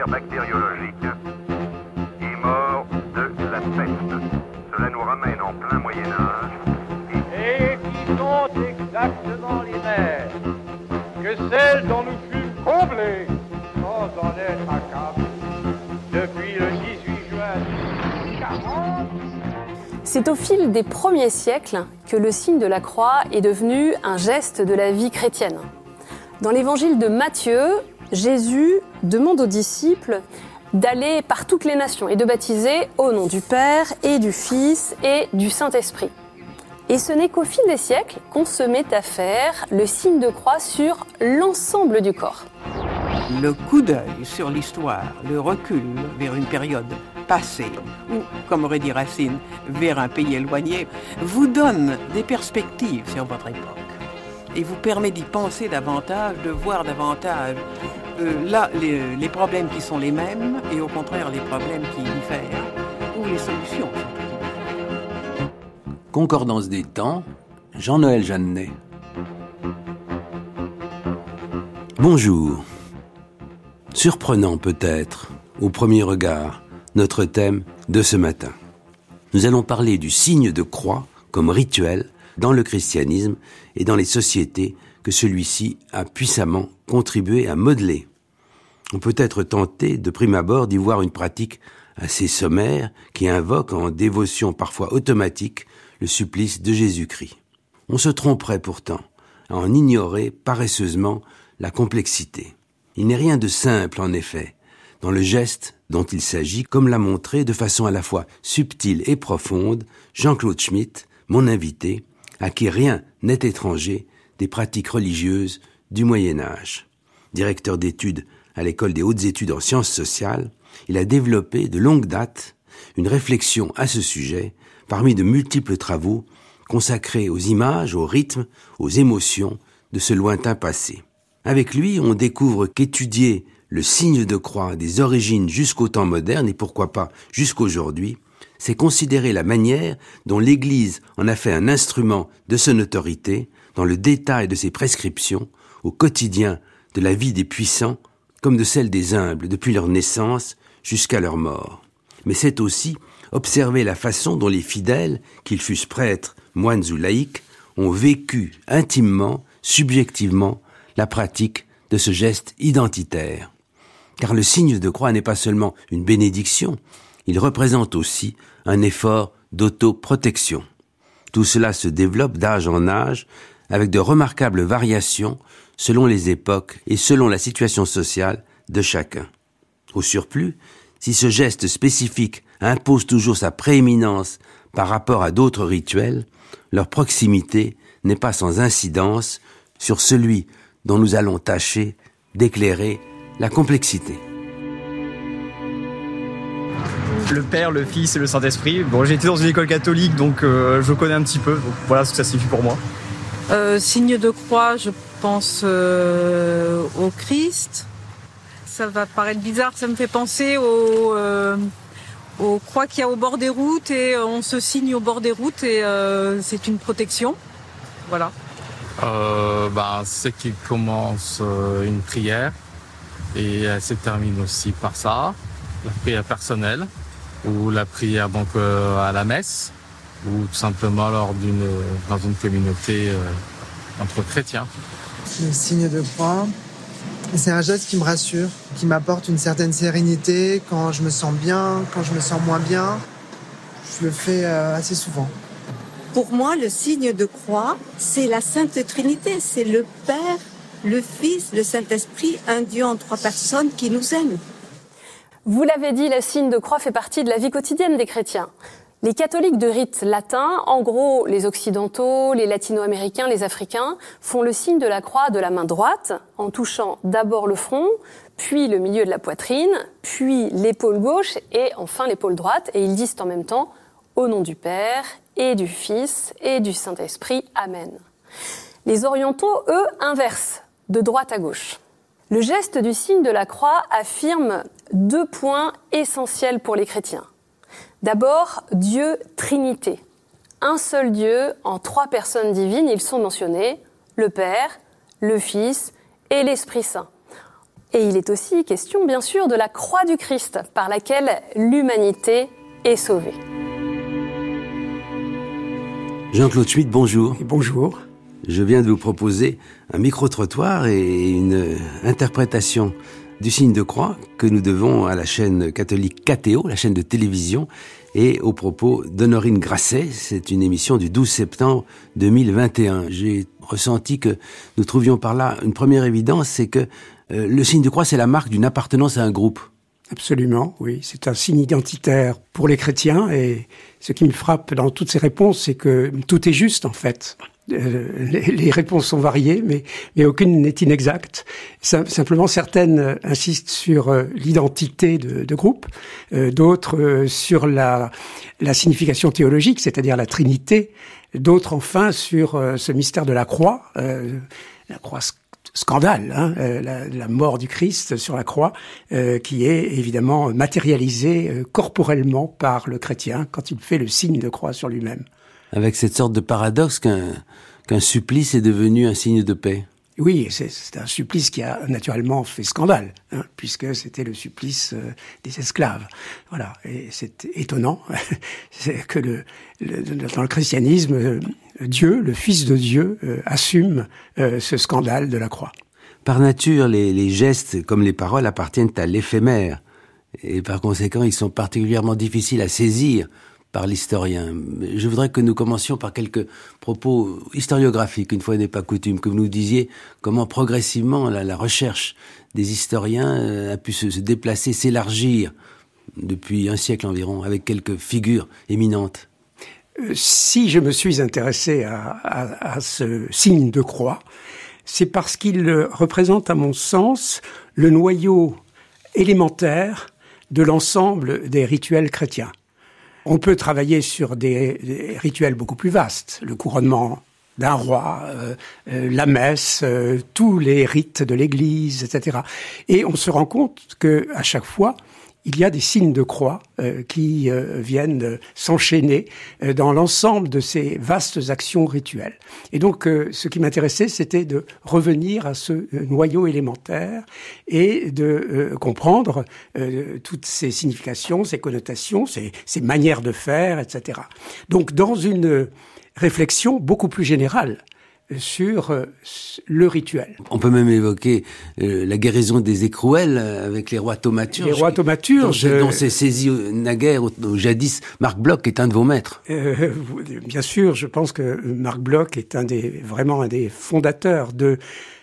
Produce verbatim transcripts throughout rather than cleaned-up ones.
guerre bactériologique est mort de la peste. Cela nous ramène en plein Moyen-Âge. Et qui sont exactement les mêmes que celles dont nous fûmes comblés sans en être accablés depuis le dix-huit juin mille huit cent quarante. C'est au fil des premiers siècles que le signe de la croix est devenu un geste de la vie chrétienne. Dans l'évangile de Matthieu, Jésus demande aux disciples d'aller par toutes les nations et de baptiser au nom du Père et du Fils et du Saint-Esprit. Et ce n'est qu'au fil des siècles qu'on se met à faire le signe de croix sur l'ensemble du corps. Le coup d'œil sur l'histoire, le recul vers une période passée, ou, comme aurait dit Racine, vers un pays éloigné, vous donne des perspectives sur votre époque et vous permet d'y penser davantage, de voir davantage euh, là les, les problèmes qui sont les mêmes et au contraire les problèmes qui diffèrent ou les solutions. Concordance des temps, Jean-Noël Jeannet. Bonjour. Surprenant peut-être, au premier regard, notre thème de ce matin. Nous allons parler du signe de croix comme rituel dans le christianisme et dans les sociétés que celui-ci a puissamment contribué à modeler. On peut être tenté de prime abord d'y voir une pratique assez sommaire qui invoque en dévotion parfois automatique le supplice de Jésus-Christ. On se tromperait pourtant à en ignorer paresseusement la complexité. Il n'est rien de simple en effet dans le geste dont il s'agit, comme l'a montré de façon à la fois subtile et profonde Jean-Claude Schmitt, mon invité, à qui rien n'est étranger des pratiques religieuses du Moyen-Âge. Directeur d'études à l'École des hautes études en sciences sociales, il a développé de longue date une réflexion à ce sujet parmi de multiples travaux consacrés aux images, aux rythmes, aux émotions de ce lointain passé. Avec lui, on découvre qu'étudier le signe de croix des origines jusqu'au temps moderne et pourquoi pas jusqu'aujourd'hui, c'est considérer la manière dont l'Église en a fait un instrument de son autorité dans le détail de ses prescriptions au quotidien de la vie des puissants comme de celle des humbles depuis leur naissance jusqu'à leur mort. Mais c'est aussi observer la façon dont les fidèles, qu'ils fussent prêtres, moines ou laïcs, ont vécu intimement, subjectivement, la pratique de ce geste identitaire. Car le signe de croix n'est pas seulement une bénédiction, il représente aussi un effort d'autoprotection. Tout cela se développe d'âge en âge avec de remarquables variations selon les époques et selon la situation sociale de chacun. Au surplus, si ce geste spécifique impose toujours sa prééminence par rapport à d'autres rituels, leur proximité n'est pas sans incidence sur celui dont nous allons tâcher d'éclairer la complexité. Le Père, le Fils et le Saint-Esprit. Bon, j'ai été dans une école catholique, donc euh, je connais un petit peu. Donc, voilà ce que ça signifie pour moi. Euh, signe de croix, je pense euh, au Christ. Ça va paraître bizarre, ça me fait penser au, euh, aux croix qu'il y a au bord des routes et on se signe au bord des routes et euh, c'est une protection. Voilà. Euh, bah, c'est qu'il commence euh, une prière et elle se termine aussi par ça, la prière personnelle ou la prière donc euh, à la messe ou tout simplement lors d'une dans une communauté euh, entre chrétiens. Le signe de croix, c'est un geste qui me rassure, qui m'apporte une certaine sérénité quand je me sens bien, quand je me sens moins bien. Je le fais euh, assez souvent. Pour moi, le signe de croix, c'est la Sainte Trinité. C'est le Père, le Fils, le Saint-Esprit, un Dieu en trois personnes qui nous aime. Vous l'avez dit, le signe de croix fait partie de la vie quotidienne des chrétiens. Les catholiques de rite latin, en gros les occidentaux, les latino-américains, les africains, font le signe de la croix de la main droite en touchant d'abord le front, puis le milieu de la poitrine, puis l'épaule gauche et enfin l'épaule droite. Et ils disent en même temps « Au nom du Père et du Fils et du Saint-Esprit, Amen ». Les orientaux, eux, inversent, de droite à gauche. Le geste du signe de la croix affirme deux points essentiels pour les chrétiens. D'abord, Dieu Trinité. Un seul Dieu en trois personnes divines, ils sont mentionnés, le Père, le Fils et l'Esprit Saint. Et il est aussi question, bien sûr, de la croix du Christ, par laquelle l'humanité est sauvée. Jean-Claude Schmitt, bonjour. Et bonjour. Je viens de vous proposer un micro-trottoir et une interprétation du signe de croix que nous devons à la chaîne catholique K T O, la chaîne de télévision, et aux propos d'Honorine Grasset. C'est une émission du douze septembre deux mille vingt et un. J'ai ressenti que nous trouvions par là une première évidence, c'est que euh, le signe de croix, c'est la marque d'une appartenance à un groupe. Absolument, oui. C'est un signe identitaire pour les chrétiens, et ce qui me frappe dans toutes ces réponses, c'est que tout est juste, en fait. Euh, les, les réponses sont variées, mais, mais aucune n'est inexacte. Sim- simplement, certaines insistent sur euh, l'identité de, de groupe, euh, d'autres euh, sur la, la signification théologique, c'est-à-dire la Trinité, d'autres enfin sur euh, ce mystère de la croix, euh, la croix scandale, hein, euh, la, la mort du Christ sur la croix, euh, qui est évidemment matérialisée euh, corporellement par le chrétien quand il fait le signe de croix sur lui-même. Avec cette sorte de paradoxe qu'un, qu'un supplice est devenu un signe de paix. Oui, c'est, c'est un supplice qui a naturellement fait scandale, hein, puisque c'était le supplice euh, des esclaves. Voilà, et c'est étonnant c'est que le, le, dans le christianisme, euh, Dieu, le Fils de Dieu, euh, assume euh, ce scandale de la croix. Par nature, les, les gestes comme les paroles appartiennent à l'éphémère, et par conséquent, ils sont particulièrement difficiles à saisir par l'historien. Je voudrais que nous commencions par quelques propos historiographiques, une fois n'est pas coutume, que vous nous disiez comment progressivement la, la recherche des historiens a pu se, se déplacer, s'élargir depuis un siècle environ, avec quelques figures éminentes. Si je me suis intéressé à, à, à ce signe de croix, c'est parce qu'il représente, à mon sens, le noyau élémentaire de l'ensemble des rituels chrétiens. On peut travailler sur des, des rituels beaucoup plus vastes, le couronnement d'un roi, euh, euh, la messe, euh, tous les rites de l'Église, et cetera. Et on se rend compte que à chaque fois, il y a des signes de croix euh, qui euh, viennent euh, s'enchaîner euh, dans l'ensemble de ces vastes actions rituelles. Et donc, euh, ce qui m'intéressait, c'était de revenir à ce euh, noyau élémentaire et de euh, comprendre euh, toutes ces significations, ces connotations, ces, ces manières de faire, et cetera. Donc, dans une réflexion beaucoup plus générale sur euh, le rituel. On peut même évoquer euh, la guérison des écrouelles avec les rois thaumaturges. Les rois thaumaturges. Dont, dont s'est saisi naguère, au, au jadis. Marc Bloch est un de vos maîtres. Euh, bien sûr, je pense que Marc Bloch est un des, vraiment un des fondateurs de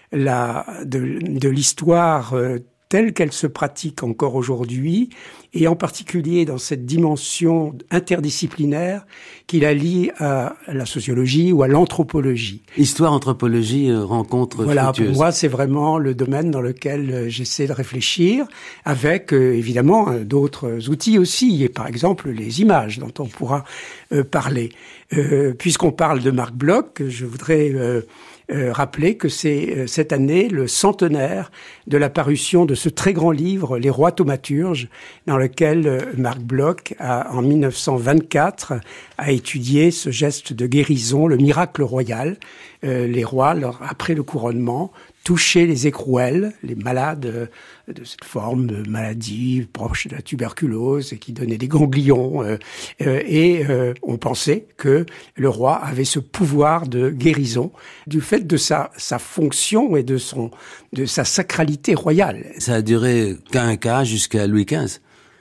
la, de, de l'histoire euh, telle qu'elle se pratique encore aujourd'hui, et en particulier dans cette dimension interdisciplinaire qu'il allie à la sociologie ou à l'anthropologie. Histoire, anthropologie, euh, rencontre Voilà, fructueuse. Pour moi, c'est vraiment le domaine dans lequel euh, j'essaie de réfléchir, avec euh, évidemment euh, d'autres outils aussi, et par exemple les images dont on pourra euh, parler. Euh, puisqu'on parle de Marc Bloch, je voudrais euh, Euh, rappeler que c'est euh, cette année le centenaire de la parution de ce très grand livre, Les rois thaumaturges, dans lequel euh, Marc Bloch, a, en mille neuf cent vingt-quatre, a étudié ce geste de guérison, le miracle royal. Euh, les rois, leur, après le couronnement, touchaient les écrouelles, les malades euh, de cette forme de maladie proche de la tuberculose et qui donnait des ganglions. Euh, euh, et euh, on pensait que le roi avait ce pouvoir de guérison du fait de sa, sa fonction et de, son, de sa sacralité royale. Ça a duré qu'un cas jusqu'à Louis quinze.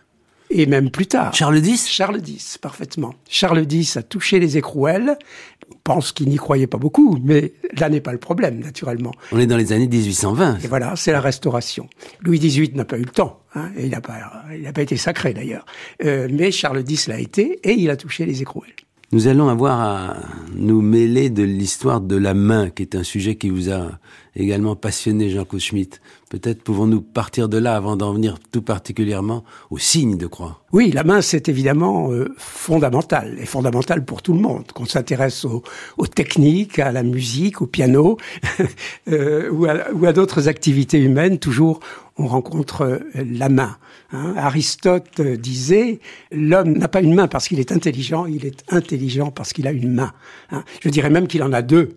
Et même plus tard. Charles X ? Charles X, parfaitement. Charles X a touché les écrouelles. On pense qu'il n'y croyait pas beaucoup, mais là n'est pas le problème, naturellement. On est dans les années dix-huit cent vingt. Et voilà, c'est la Restauration. Louis dix-huit n'a pas eu le temps, hein, et il n'a pas, il n'a pas été sacré d'ailleurs. Euh, mais Charles X l'a été, et il a touché les écrouelles. Nous allons avoir à nous mêler de l'histoire de la main, qui est un sujet qui vous a également passionné, Jean-Claude Schmitt. Peut-être pouvons-nous partir de là avant d'en venir tout particulièrement au signe de croix. Oui, la main, c'est évidemment euh, fondamental, et fondamental pour tout le monde, qu'on s'intéresse aux, aux techniques, à la musique, au piano, euh, ou à, ou à d'autres activités humaines. Toujours, on rencontre la main. Hein. Aristote disait, l'homme n'a pas une main parce qu'il est intelligent, il est intelligent parce qu'il a une main. Hein. Je dirais même qu'il en a deux.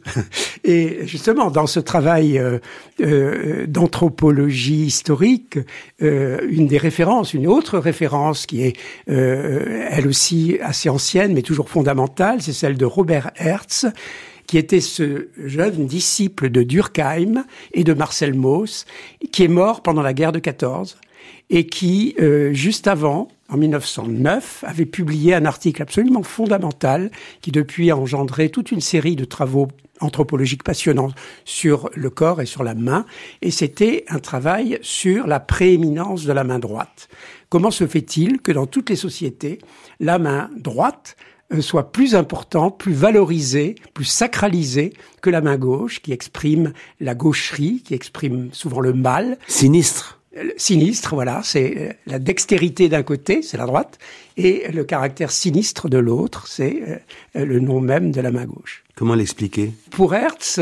Et justement, dans ce travail euh, euh, d'anthropologie historique, euh, une des références, une autre référence qui est euh, elle aussi assez ancienne, mais toujours fondamentale, c'est celle de Robert Hertz, qui était ce jeune disciple de Durkheim et de Marcel Mauss, qui est mort pendant la guerre de quatorze, et qui, euh, juste avant, en mille neuf cent neuf, avait publié un article absolument fondamental, qui depuis a engendré toute une série de travaux anthropologiques passionnants sur le corps et sur la main, et c'était un travail sur la prééminence de la main droite. Comment se fait-il que dans toutes les sociétés, la main droite soit plus important, plus valorisé, plus sacralisé que la main gauche, qui exprime la gaucherie, qui exprime souvent le mal. Sinistre. Sinistre, voilà, c'est la dextérité d'un côté, c'est la droite, et le caractère sinistre de l'autre, c'est le nom même de la main gauche. Comment l'expliquer ? Pour Hertz,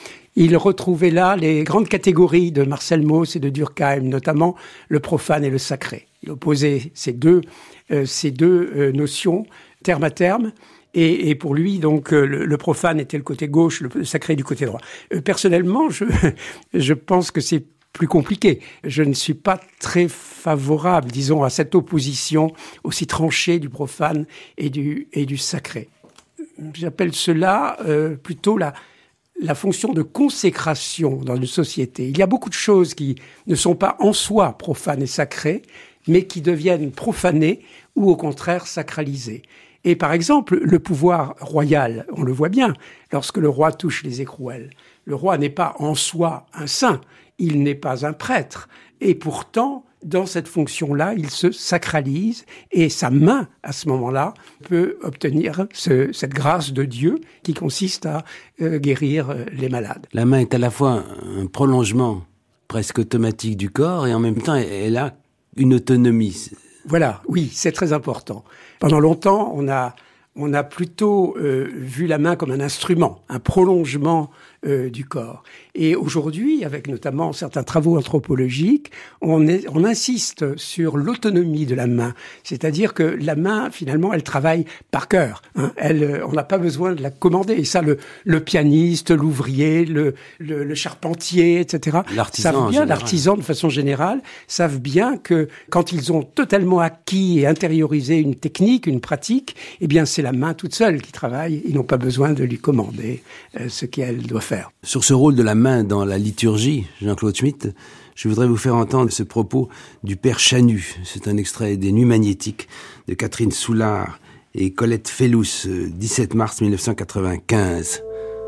il retrouvait là les grandes catégories de Marcel Mauss et de Durkheim, notamment le profane et le sacré. Il opposait ces deux, euh, ces deux euh, notions terme à terme, et, et pour lui, donc, le, le profane était le côté gauche, le sacré du côté droit. Euh, personnellement, je, je pense que c'est plus compliqué. Je ne suis pas très favorable, disons, à cette opposition aussi tranchée du profane et du, et du sacré. J'appelle cela euh, plutôt la, la fonction de consécration dans une société. Il y a beaucoup de choses qui ne sont pas en soi profanes et sacrées, mais qui deviennent profanées ou au contraire sacralisées. Et par exemple, le pouvoir royal, on le voit bien, lorsque le roi touche les écrouelles. Le roi n'est pas en soi un saint, il n'est pas un prêtre. Et pourtant, dans cette fonction-là, il se sacralise et sa main, à ce moment-là, peut obtenir ce, cette grâce de Dieu qui consiste à euh, guérir les malades. La main est à la fois un prolongement presque automatique du corps et en même temps, elle a une autonomie. Voilà, oui, c'est très important. Pendant longtemps, on a, on a plutôt euh, vu la main comme un instrument, un prolongement euh, du corps. Et aujourd'hui, avec notamment certains travaux anthropologiques, on, est, on insiste sur l'autonomie de la main. C'est-à-dire que la main, finalement, elle travaille par cœur. Hein. Elle, on n'a pas besoin de la commander. Et ça, le, le pianiste, l'ouvrier, le, le, le charpentier, et cetera, savent bien, l'artisan de façon générale, savent bien que quand ils ont totalement acquis et intériorisé une technique, une pratique, eh bien, c'est la main toute seule qui travaille. Ils n'ont pas besoin de lui commander euh, ce qu'elle doit faire. Sur ce rôle de la main dans la liturgie, Jean-Claude Schmitt, je voudrais vous faire entendre ce propos du père Chanu. C'est un extrait des Nuits magnétiques de Catherine Soulard et Colette Fellous, dix-sept mars mille neuf cent quatre-vingt-quinze.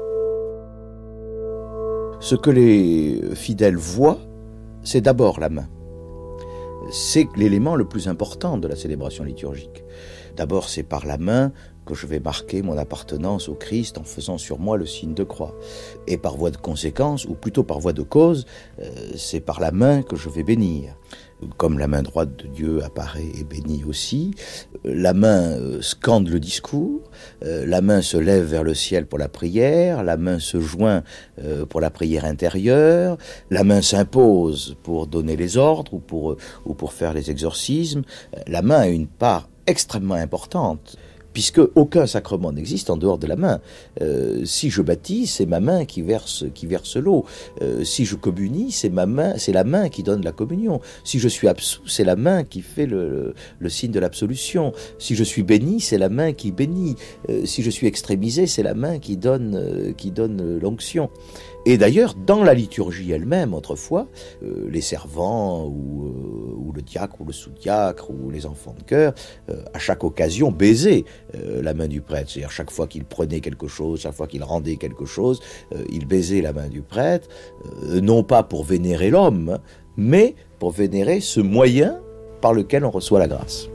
Ce que les fidèles voient, c'est d'abord la main. C'est l'élément le plus important de la célébration liturgique. D'abord, c'est par la main que je vais marquer mon appartenance au Christ en faisant sur moi le signe de croix. Et par voie de conséquence, ou plutôt par voie de cause, euh, c'est par la main que je vais bénir. Comme la main droite de Dieu apparaît et bénit aussi, la main euh, scande le discours, euh, la main se lève vers le ciel pour la prière, la main se joint euh, pour la prière intérieure, la main s'impose pour donner les ordres ou pour, euh, ou pour faire les exorcismes. La main a une part extrêmement importante, puisque aucun sacrement n'existe en dehors de la main. Euh, si je baptise, c'est ma main qui verse, qui verse l'eau. Euh, si je communie, c'est ma main, c'est la main qui donne la communion. Si je suis absous, c'est la main qui fait le, le, le signe de l'absolution. Si je suis béni, c'est la main qui bénit. Euh, si je suis extrémisé, c'est la main qui donne, euh, qui donne l'onction. Et d'ailleurs, dans la liturgie elle-même, autrefois, euh, les servants ou, euh, ou le diacre ou le sous-diacre ou les enfants de chœur, euh, à chaque occasion, baisaient euh, la main du prêtre. C'est-à-dire chaque fois qu'il prenait quelque chose, chaque fois qu'il rendait quelque chose, euh, il baisait la main du prêtre, euh, non pas pour vénérer l'homme, mais pour vénérer ce moyen par lequel on reçoit la grâce.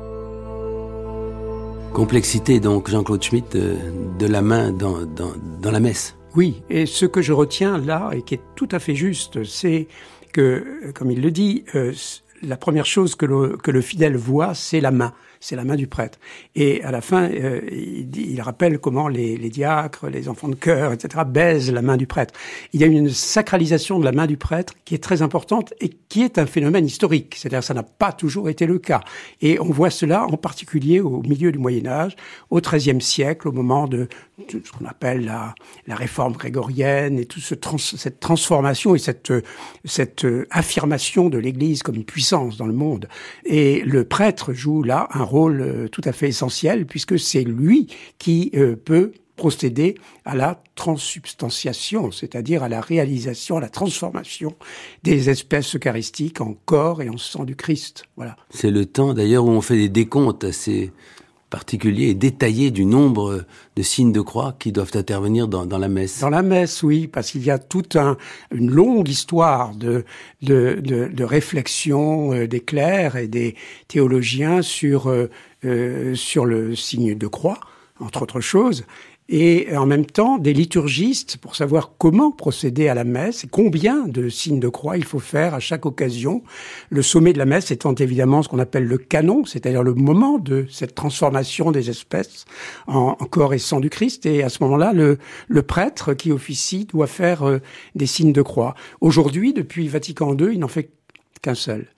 Complexité donc, Jean-Claude Schmitt, de, de la main dans, dans, dans la messe. Oui, et ce que je retiens là, et qui est tout à fait juste, c'est que, comme il le dit, euh, la première chose que le, que le fidèle voit, c'est la main. C'est la main du prêtre. Et à la fin, euh, il, il rappelle comment les, les diacres, les enfants de chœur, et cetera, baisent la main du prêtre. Il y a une sacralisation de la main du prêtre qui est très importante et qui est un phénomène historique. C'est-à-dire que ça n'a pas toujours été le cas. Et on voit cela en particulier au milieu du Moyen-Âge, au treizième siècle, au moment de, de ce qu'on appelle la, la réforme grégorienne et toute ce trans, cette transformation et cette, cette affirmation de l'Église comme une puissance dans le monde. Et le prêtre joue là un rôle tout à fait essentiel puisque c'est lui qui euh, peut procéder à la transsubstantiation, c'est-à-dire à la réalisation, à la transformation des espèces eucharistiques en corps et en sang du Christ. Voilà. C'est le temps d'ailleurs où on fait des décomptes assez particuliers et détaillés du nombre de signes de croix qui doivent intervenir dans, dans la messe. Dans la messe, oui, parce qu'il y a toute un, une longue histoire de, de, de, de réflexion euh, des clercs et des théologiens sur, euh, euh, sur le signe de croix, entre autres choses. Et en même temps, des liturgistes pour savoir comment procéder à la messe et combien de signes de croix il faut faire à chaque occasion. Le sommet de la messe étant évidemment ce qu'on appelle le canon, c'est-à-dire le moment de cette transformation des espèces en, en corps et sang du Christ. Et à ce moment-là, le, le prêtre qui officie doit faire euh, des signes de croix. Aujourd'hui, depuis Vatican deux, il n'en fait qu'un seul.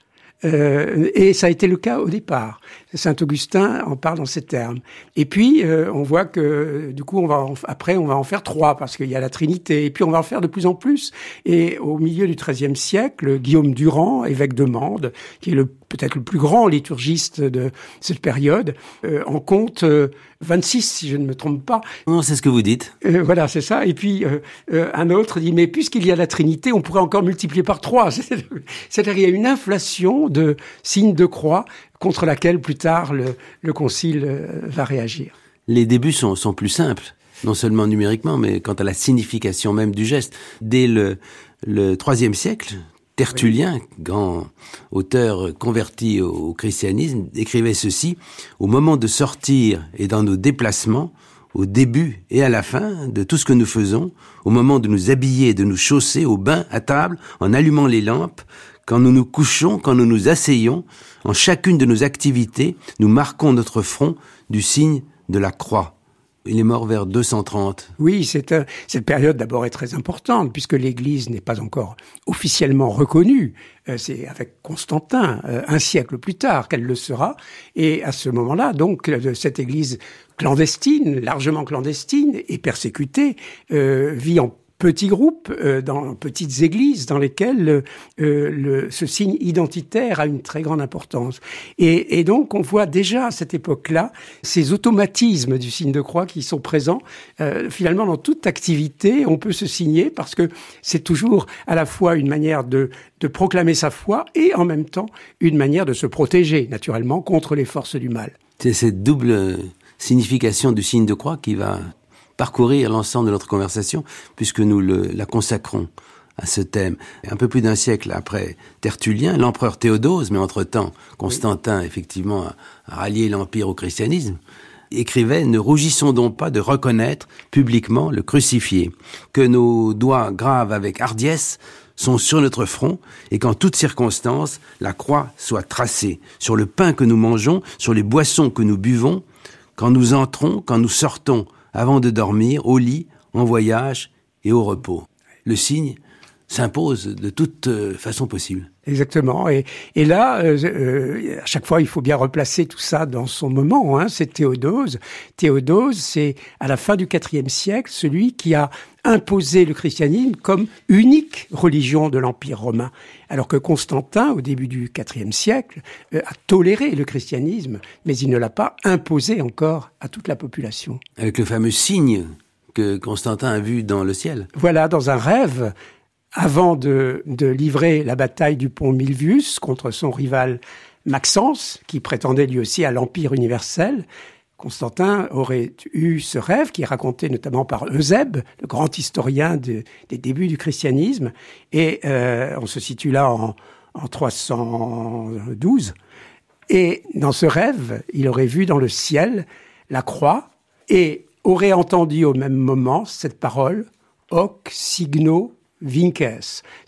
Euh, et ça a été le cas au départ. Saint Augustin en parle dans ces termes. Et puis, euh, on voit que, du coup, on va en, après, on va en faire trois, parce qu'il y a la Trinité. Et puis, on va en faire de plus en plus. Et au milieu du treizième siècle, Guillaume Durand, évêque de Mende, qui est le, peut-être le plus grand liturgiste de cette période, euh, en compte euh, vingt-six, si je ne me trompe pas. Non, c'est ce que vous dites. Euh, voilà, c'est ça. Et puis, euh, euh, un autre dit, mais puisqu'il y a la Trinité, on pourrait encore multiplier par trois. C'est-à-dire qu'il y a une inflation de signes de croix contre laquelle, plus tard, le, le Concile euh, va réagir. Les débuts sont, sont plus simples, non seulement numériquement, mais quant à la signification même du geste. Dès le, le troisième siècle, Tertullien, oui. grand auteur converti au, au christianisme, écrivait ceci: « Au moment de sortir et dans nos déplacements, au début et à la fin de tout ce que nous faisons, au moment de nous habiller, de nous chausser, au bain, à table, en allumant les lampes, quand nous nous couchons, quand nous nous asseyons, en chacune de nos activités, nous marquons notre front du signe de la croix. » Il est mort vers deux cent trente. Oui, c'est un, cette période d'abord est très importante puisque l'Église n'est pas encore officiellement reconnue. Euh, c'est avec Constantin, euh, un siècle plus tard, qu'elle le sera. Et à ce moment-là, donc, euh, cette Église clandestine, largement clandestine et persécutée, euh, vit en petits groupes, euh, dans petites églises dans lesquelles euh, le, ce signe identitaire a une très grande importance. Et, et donc, on voit déjà à cette époque-là ces automatismes du signe de croix qui sont présents. Euh, finalement, dans toute activité, on peut se signer parce que c'est toujours à la fois une manière de, de proclamer sa foi et en même temps une manière de se protéger, naturellement, contre les forces du mal. C'est cette double signification du signe de croix qui va parcourir l'ensemble de notre conversation, puisque nous le, la consacrons à ce thème. Un peu plus d'un siècle après Tertullien, l'empereur Théodose, mais entre-temps, Constantin, effectivement, a, a rallié l'Empire au christianisme, écrivait « Ne rougissons donc pas de reconnaître publiquement le crucifié, que nos doigts graves avec hardiesse sont sur notre front, et qu'en toutes circonstances, la croix soit tracée sur le pain que nous mangeons, sur les boissons que nous buvons, quand nous entrons, quand nous sortons, avant de dormir, au lit, en voyage et au repos. » Le signe s'impose de toute façon possible. Exactement. Et, et là, euh, euh, à chaque fois, il faut bien replacer tout ça dans son moment. Hein. C'est Théodose. Théodose, c'est à la fin du quatrième siècle, celui qui a imposé le christianisme comme unique religion de l'Empire romain. Alors que Constantin, au début du quatrième siècle, euh, a toléré le christianisme, mais il ne l'a pas imposé encore à toute la population. Avec le fameux signe que Constantin a vu dans le ciel. Voilà, dans un rêve, avant de, de livrer la bataille du pont Milvius contre son rival Maxence, qui prétendait lui aussi à l'Empire universel, Constantin aurait eu ce rêve qui est raconté notamment par Eusèbe, le grand historien de, des débuts du christianisme, et euh, on se situe là en, en trois cent douze. Et dans ce rêve, il aurait vu dans le ciel la croix et aurait entendu au même moment cette parole « hoc signo vinces »,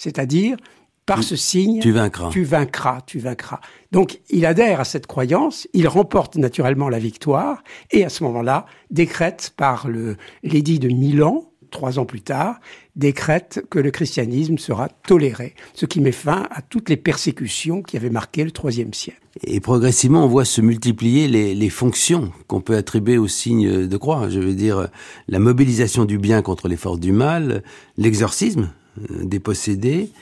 c'est-à-dire par tu, ce signe, tu vaincras. tu vaincras, tu vaincras. Donc, il adhère à cette croyance, il remporte naturellement la victoire, et à ce moment-là, décrète par le l'édit de Milan, trois ans plus tard, décrète que le christianisme sera toléré, ce qui met fin à toutes les persécutions qui avaient marqué le troisième siècle. Et progressivement, on voit se multiplier les, les fonctions qu'on peut attribuer au signe de croix. Je veux dire, la mobilisation du bien contre les forces du mal, l'exorcisme des possédés,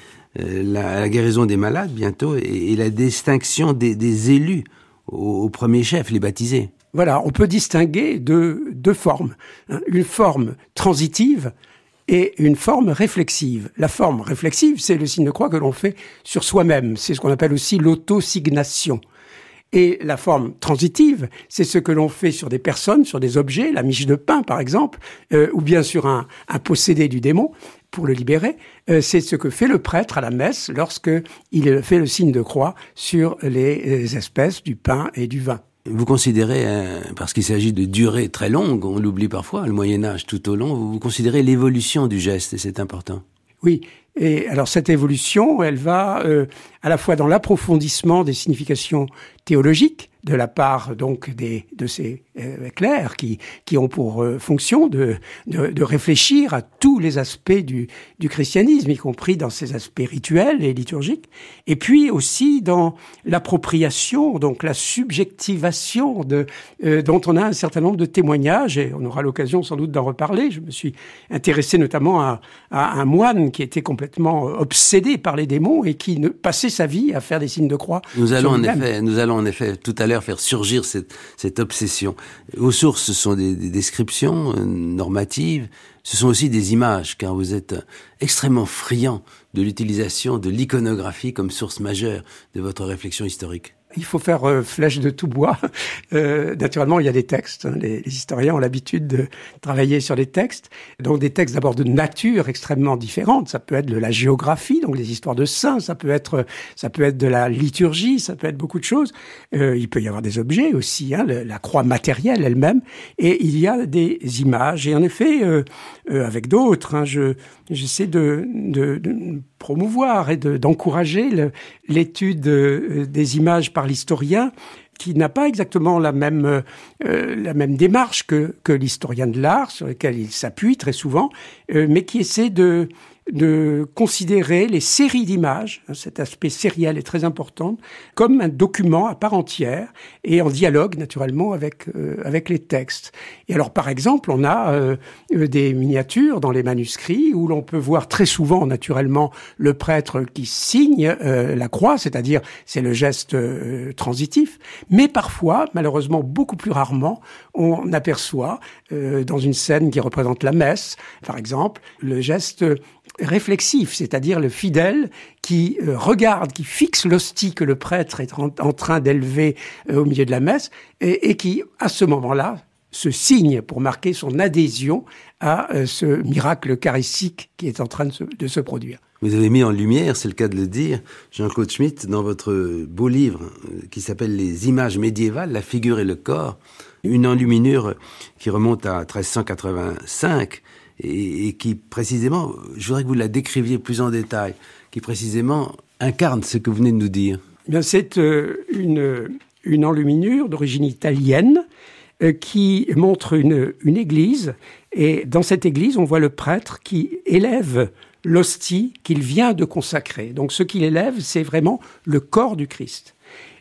la, la guérison des malades bientôt, et, et la distinction des, des élus au, au premier chef, les baptisés. Voilà, on peut distinguer deux, deux formes. Une forme transitive et une forme réflexive. La forme réflexive, c'est le signe de croix que l'on fait sur soi-même. C'est ce qu'on appelle aussi l'autosignation. Et la forme transitive, c'est ce que l'on fait sur des personnes, sur des objets, la miche de pain par exemple, euh, ou bien sur un, un possédé du démon, pour le libérer. Euh, c'est ce que fait le prêtre à la messe lorsque il fait le signe de croix sur les espèces du pain et du vin. Vous considérez, euh, parce qu'il s'agit de durée très longue, on l'oublie parfois, le Moyen-Âge tout au long, vous, vous considérez l'évolution du geste, et c'est important. Oui, et alors cette évolution, elle va euh, à la fois dans l'approfondissement des significations théologiques, de la part donc des de ces euh, clercs qui qui ont pour euh, fonction de, de de réfléchir à tous les aspects du du christianisme, y compris dans ses aspects rituels et liturgiques, et puis aussi dans l'appropriation, donc la subjectivation de euh, dont on a un certain nombre de témoignages, et on aura l'occasion sans doute d'en reparler. Je me suis intéressé notamment à, à un moine qui était complètement obsédé par les démons et qui ne passait sa vie à faire des signes de croix. Nous allons en effet, nous allons en effet tout à l'heure faire surgir cette, cette obsession. Aux sources, ce sont des, des descriptions euh, normatives, ce sont aussi des images, car vous êtes euh, extrêmement friand de l'utilisation de l'iconographie comme source majeure de votre réflexion historique. Il faut faire euh, flèche de tout bois. Euh, naturellement, il y a des textes. Hein. Les, les historiens ont l'habitude de travailler sur des textes. Donc des textes d'abord de nature extrêmement différente. Ça peut être de la géographie, donc des histoires de saints. Ça peut être, ça peut être de la liturgie. Ça peut être beaucoup de choses. Euh, il peut y avoir des objets aussi, hein, le, la croix matérielle elle-même. Et il y a des images. Et en effet, euh, euh, avec d'autres, hein, je j'essaie de, de, de promouvoir et de, d'encourager le, l'étude euh, des images par l'historien, qui n'a pas exactement la même euh, la même démarche que que l'historien de l'art, sur lequel il s'appuie très souvent, euh, mais qui essaie de de considérer les séries d'images, hein, cet aspect sériel est très important, comme un document à part entière et en dialogue naturellement avec euh, avec les textes. Et alors par exemple, on a euh, des miniatures dans les manuscrits où l'on peut voir très souvent naturellement le prêtre qui signe euh, la croix, c'est-à-dire c'est le geste euh, transitif, mais parfois, malheureusement beaucoup plus rarement, on aperçoit euh, dans une scène qui représente la messe, par exemple, le geste réflexif, c'est-à-dire le fidèle qui euh, regarde, qui fixe l'hostie que le prêtre est en, en train d'élever euh, au milieu de la messe et, et qui, à ce moment-là, se signe pour marquer son adhésion à euh, ce miracle eucharistique qui est en train de se, de se produire. Vous avez mis en lumière, c'est le cas de le dire, Jean-Claude Schmitt, dans votre beau livre qui s'appelle « Les images médiévales, la figure et le corps », une enluminure qui remonte à treize cent quatre-vingt-cinq, et, et qui précisément, je voudrais que vous la décriviez plus en détail, qui précisément incarne ce que vous venez de nous dire. Eh bien, c'est euh, une, une enluminure d'origine italienne euh, qui montre une, une église, et dans cette église, on voit le prêtre qui élève l'hostie qu'il vient de consacrer. Donc ce qu'il élève, c'est vraiment le corps du Christ.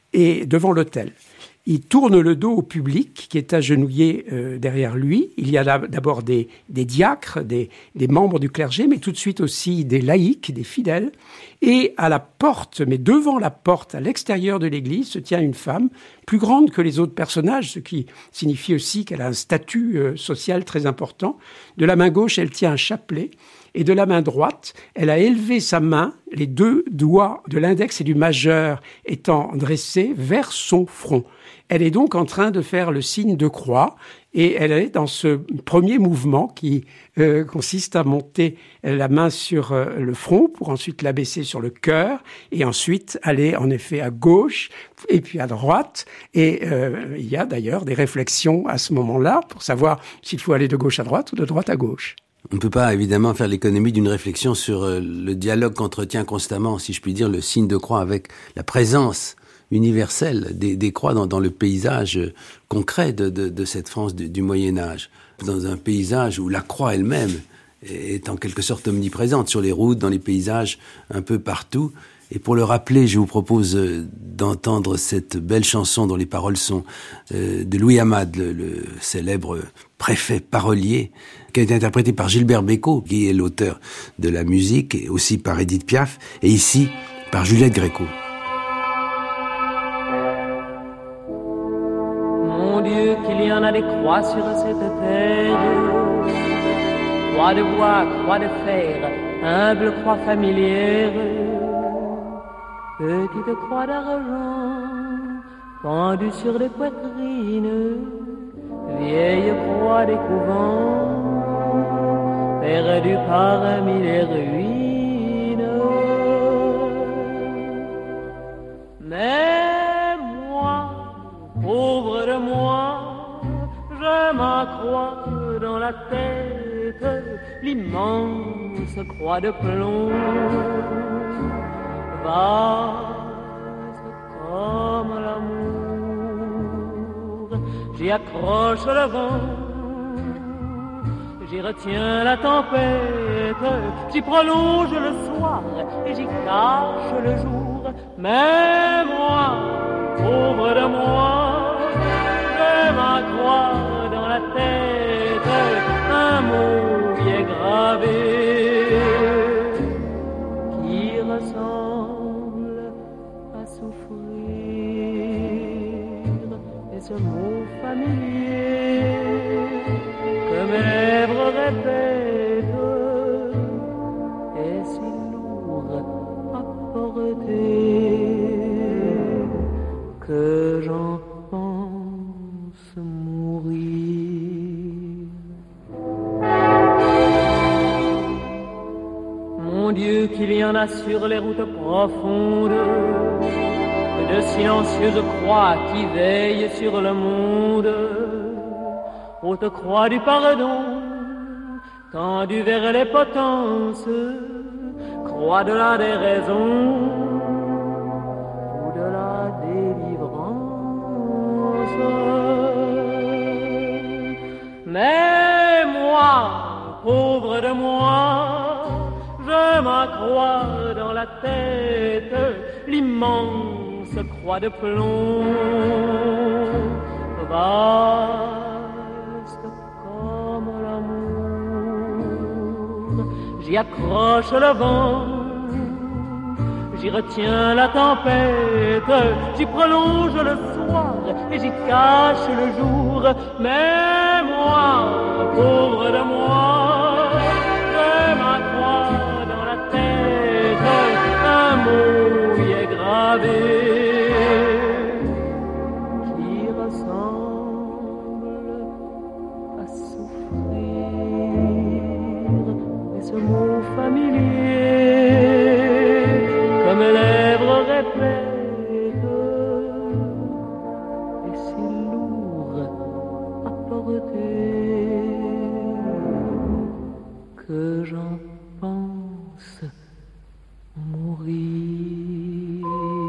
Et devant l'autel, il tourne le dos au public qui est agenouillé euh, derrière lui. Il y a là, d'abord des, des diacres, des, des membres du clergé, mais tout de suite aussi des laïcs, des fidèles. Et à la porte, mais devant la porte, à l'extérieur de l'église, se tient une femme plus grande que les autres personnages, ce qui signifie aussi qu'elle a un statut euh, social très important. De la main gauche, elle tient un chapelet. Et de la main droite, elle a élevé sa main, les deux doigts de l'index et du majeur étant dressés vers son front. Elle est donc en train de faire le signe de croix et elle est dans ce premier mouvement qui euh, consiste à monter la main sur euh, le front pour ensuite l'abaisser sur le cœur et ensuite aller en effet à gauche et puis à droite. Et euh, il y a d'ailleurs des réflexions à ce moment-là pour savoir s'il faut aller de gauche à droite ou de droite à gauche. On ne peut pas évidemment faire l'économie d'une réflexion sur le dialogue qu'entretient constamment, si je puis dire, le signe de croix avec la présence universelle des, des croix dans, dans le paysage concret de, de, de cette France du, du Moyen-Âge. Dans un paysage où la croix elle-même est en quelque sorte omniprésente, sur les routes, dans les paysages, un peu partout. Et pour le rappeler, je vous propose d'entendre cette belle chanson dont les paroles sont euh, de Louis Amade, le, le célèbre préfet parolier, qui a été interprété par Gilbert Bécaud, qui est l'auteur de la musique, et aussi par Édith Piaf, et ici par Juliette Gréco. Mon Dieu, qu'il y en a des croix sur cette terre, croix de bois, croix de fer, humble croix familière, petite croix d'argent, pendue sur des poitrines, vieille croix des couvents, perdue parmi les ruines. Mais moi, pauvre de moi, je m'accrois dans la tête l'immense croix de plomb, vaste comme l'amour. J'y accroche le vent, j'y retiens la tempête, j'y prolonge le soir et j'y cache le jour. Mais moi, pauvre de moi, je m'accrois dans la tête un mot qui est gravé, qui ressemble à souffrir, et ce mot familier que mes lèvres répètent est si lourd à porter que j'en pense mourir. Mon Dieu, qu'il y en a sur les routes profondes, de silencieuses croix qui veillent sur le monde, haute croix du pardon, tendue vers les potences, croix de la déraison, ou de la délivrance. Mais moi, pauvre de moi, je m'accrois dans la tête l'immense croix de plomb, vaste comme l'amour. J'y accroche le vent, j'y retiens la tempête, j'y prolonge le soir et j'y cache le jour. Mais moi, pauvre de moi, je m'accrois dans la tête un mot qui est gravé, qui ressemble à souffrir, et ce mot familier que mes lèvres répètent est si lourd à porter que j'en pense mourir.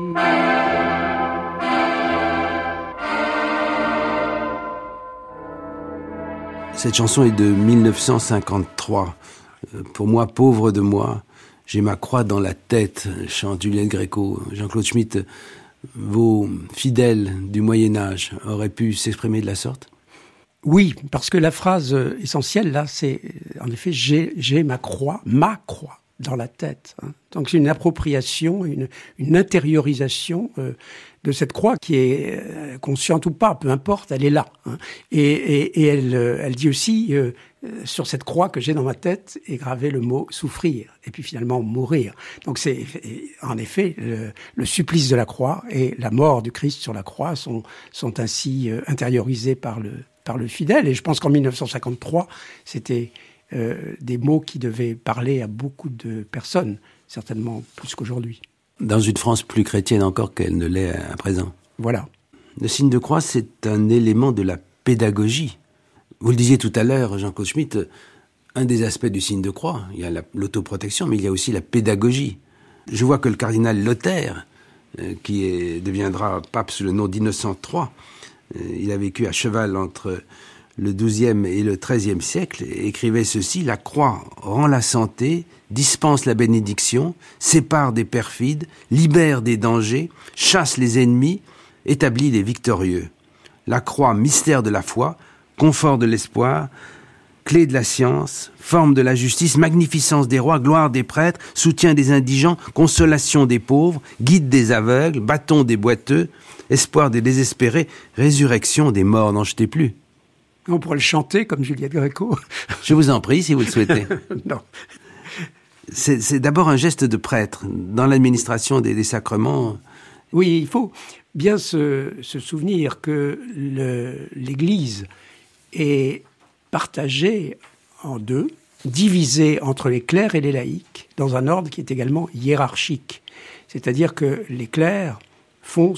Cette chanson est de mille neuf cent cinquante-trois. Pour moi, pauvre de moi, j'ai ma croix dans la tête, chante Juliette Gréco. Jean-Claude Schmitt, vos fidèles du Moyen-Âge auraient pu s'exprimer de la sorte ? Oui, parce que la phrase essentielle, là, c'est, en effet, j'ai, j'ai ma croix, ma croix dans la tête. Hein. Donc c'est une appropriation, une, une intériorisation euh, de cette croix qui est euh, consciente ou pas, peu importe, elle est là. Hein. Et, et, et elle, euh, elle dit aussi, euh, sur cette croix que j'ai dans ma tête est gravé le mot souffrir, et puis finalement mourir. Donc c'est, en effet, le, le supplice de la croix et la mort du Christ sur la croix sont, sont ainsi euh, intériorisés par le, par le fidèle. Et je pense qu'en mille neuf cent cinquante-trois, c'était Euh, des mots qui devaient parler à beaucoup de personnes, certainement plus qu'aujourd'hui. Dans une France plus chrétienne encore qu'elle ne l'est à présent. Voilà. Le signe de croix, c'est un élément de la pédagogie. Vous le disiez tout à l'heure, Jean-Claude Schmitt, un des aspects du signe de croix. Il y a la, l'autoprotection, mais il y a aussi la pédagogie. Je vois que le cardinal Lothaire, euh, qui est, deviendra pape sous le nom d'Innocent trois, euh, il a vécu à cheval entre le douzième et le treizième siècle, écrivait ceci: « La croix rend la santé, dispense la bénédiction, sépare des perfides, libère des dangers, chasse les ennemis, établit les victorieux. La croix, mystère de la foi, confort de l'espoir, clé de la science, forme de la justice, magnificence des rois, gloire des prêtres, soutien des indigents, consolation des pauvres, guide des aveugles, bâton des boiteux, espoir des désespérés, résurrection des morts. » N'en jetez plus. On pourrait le chanter comme Juliette Gréco. Je vous en prie, si vous le souhaitez. Non. C'est, c'est d'abord un geste de prêtre dans l'administration des, des sacrements. Oui, il faut bien se, se souvenir que le, l'Église est partagée en deux, divisée entre les clercs et les laïcs, dans un ordre qui est également hiérarchique. C'est-à-dire que les clercs font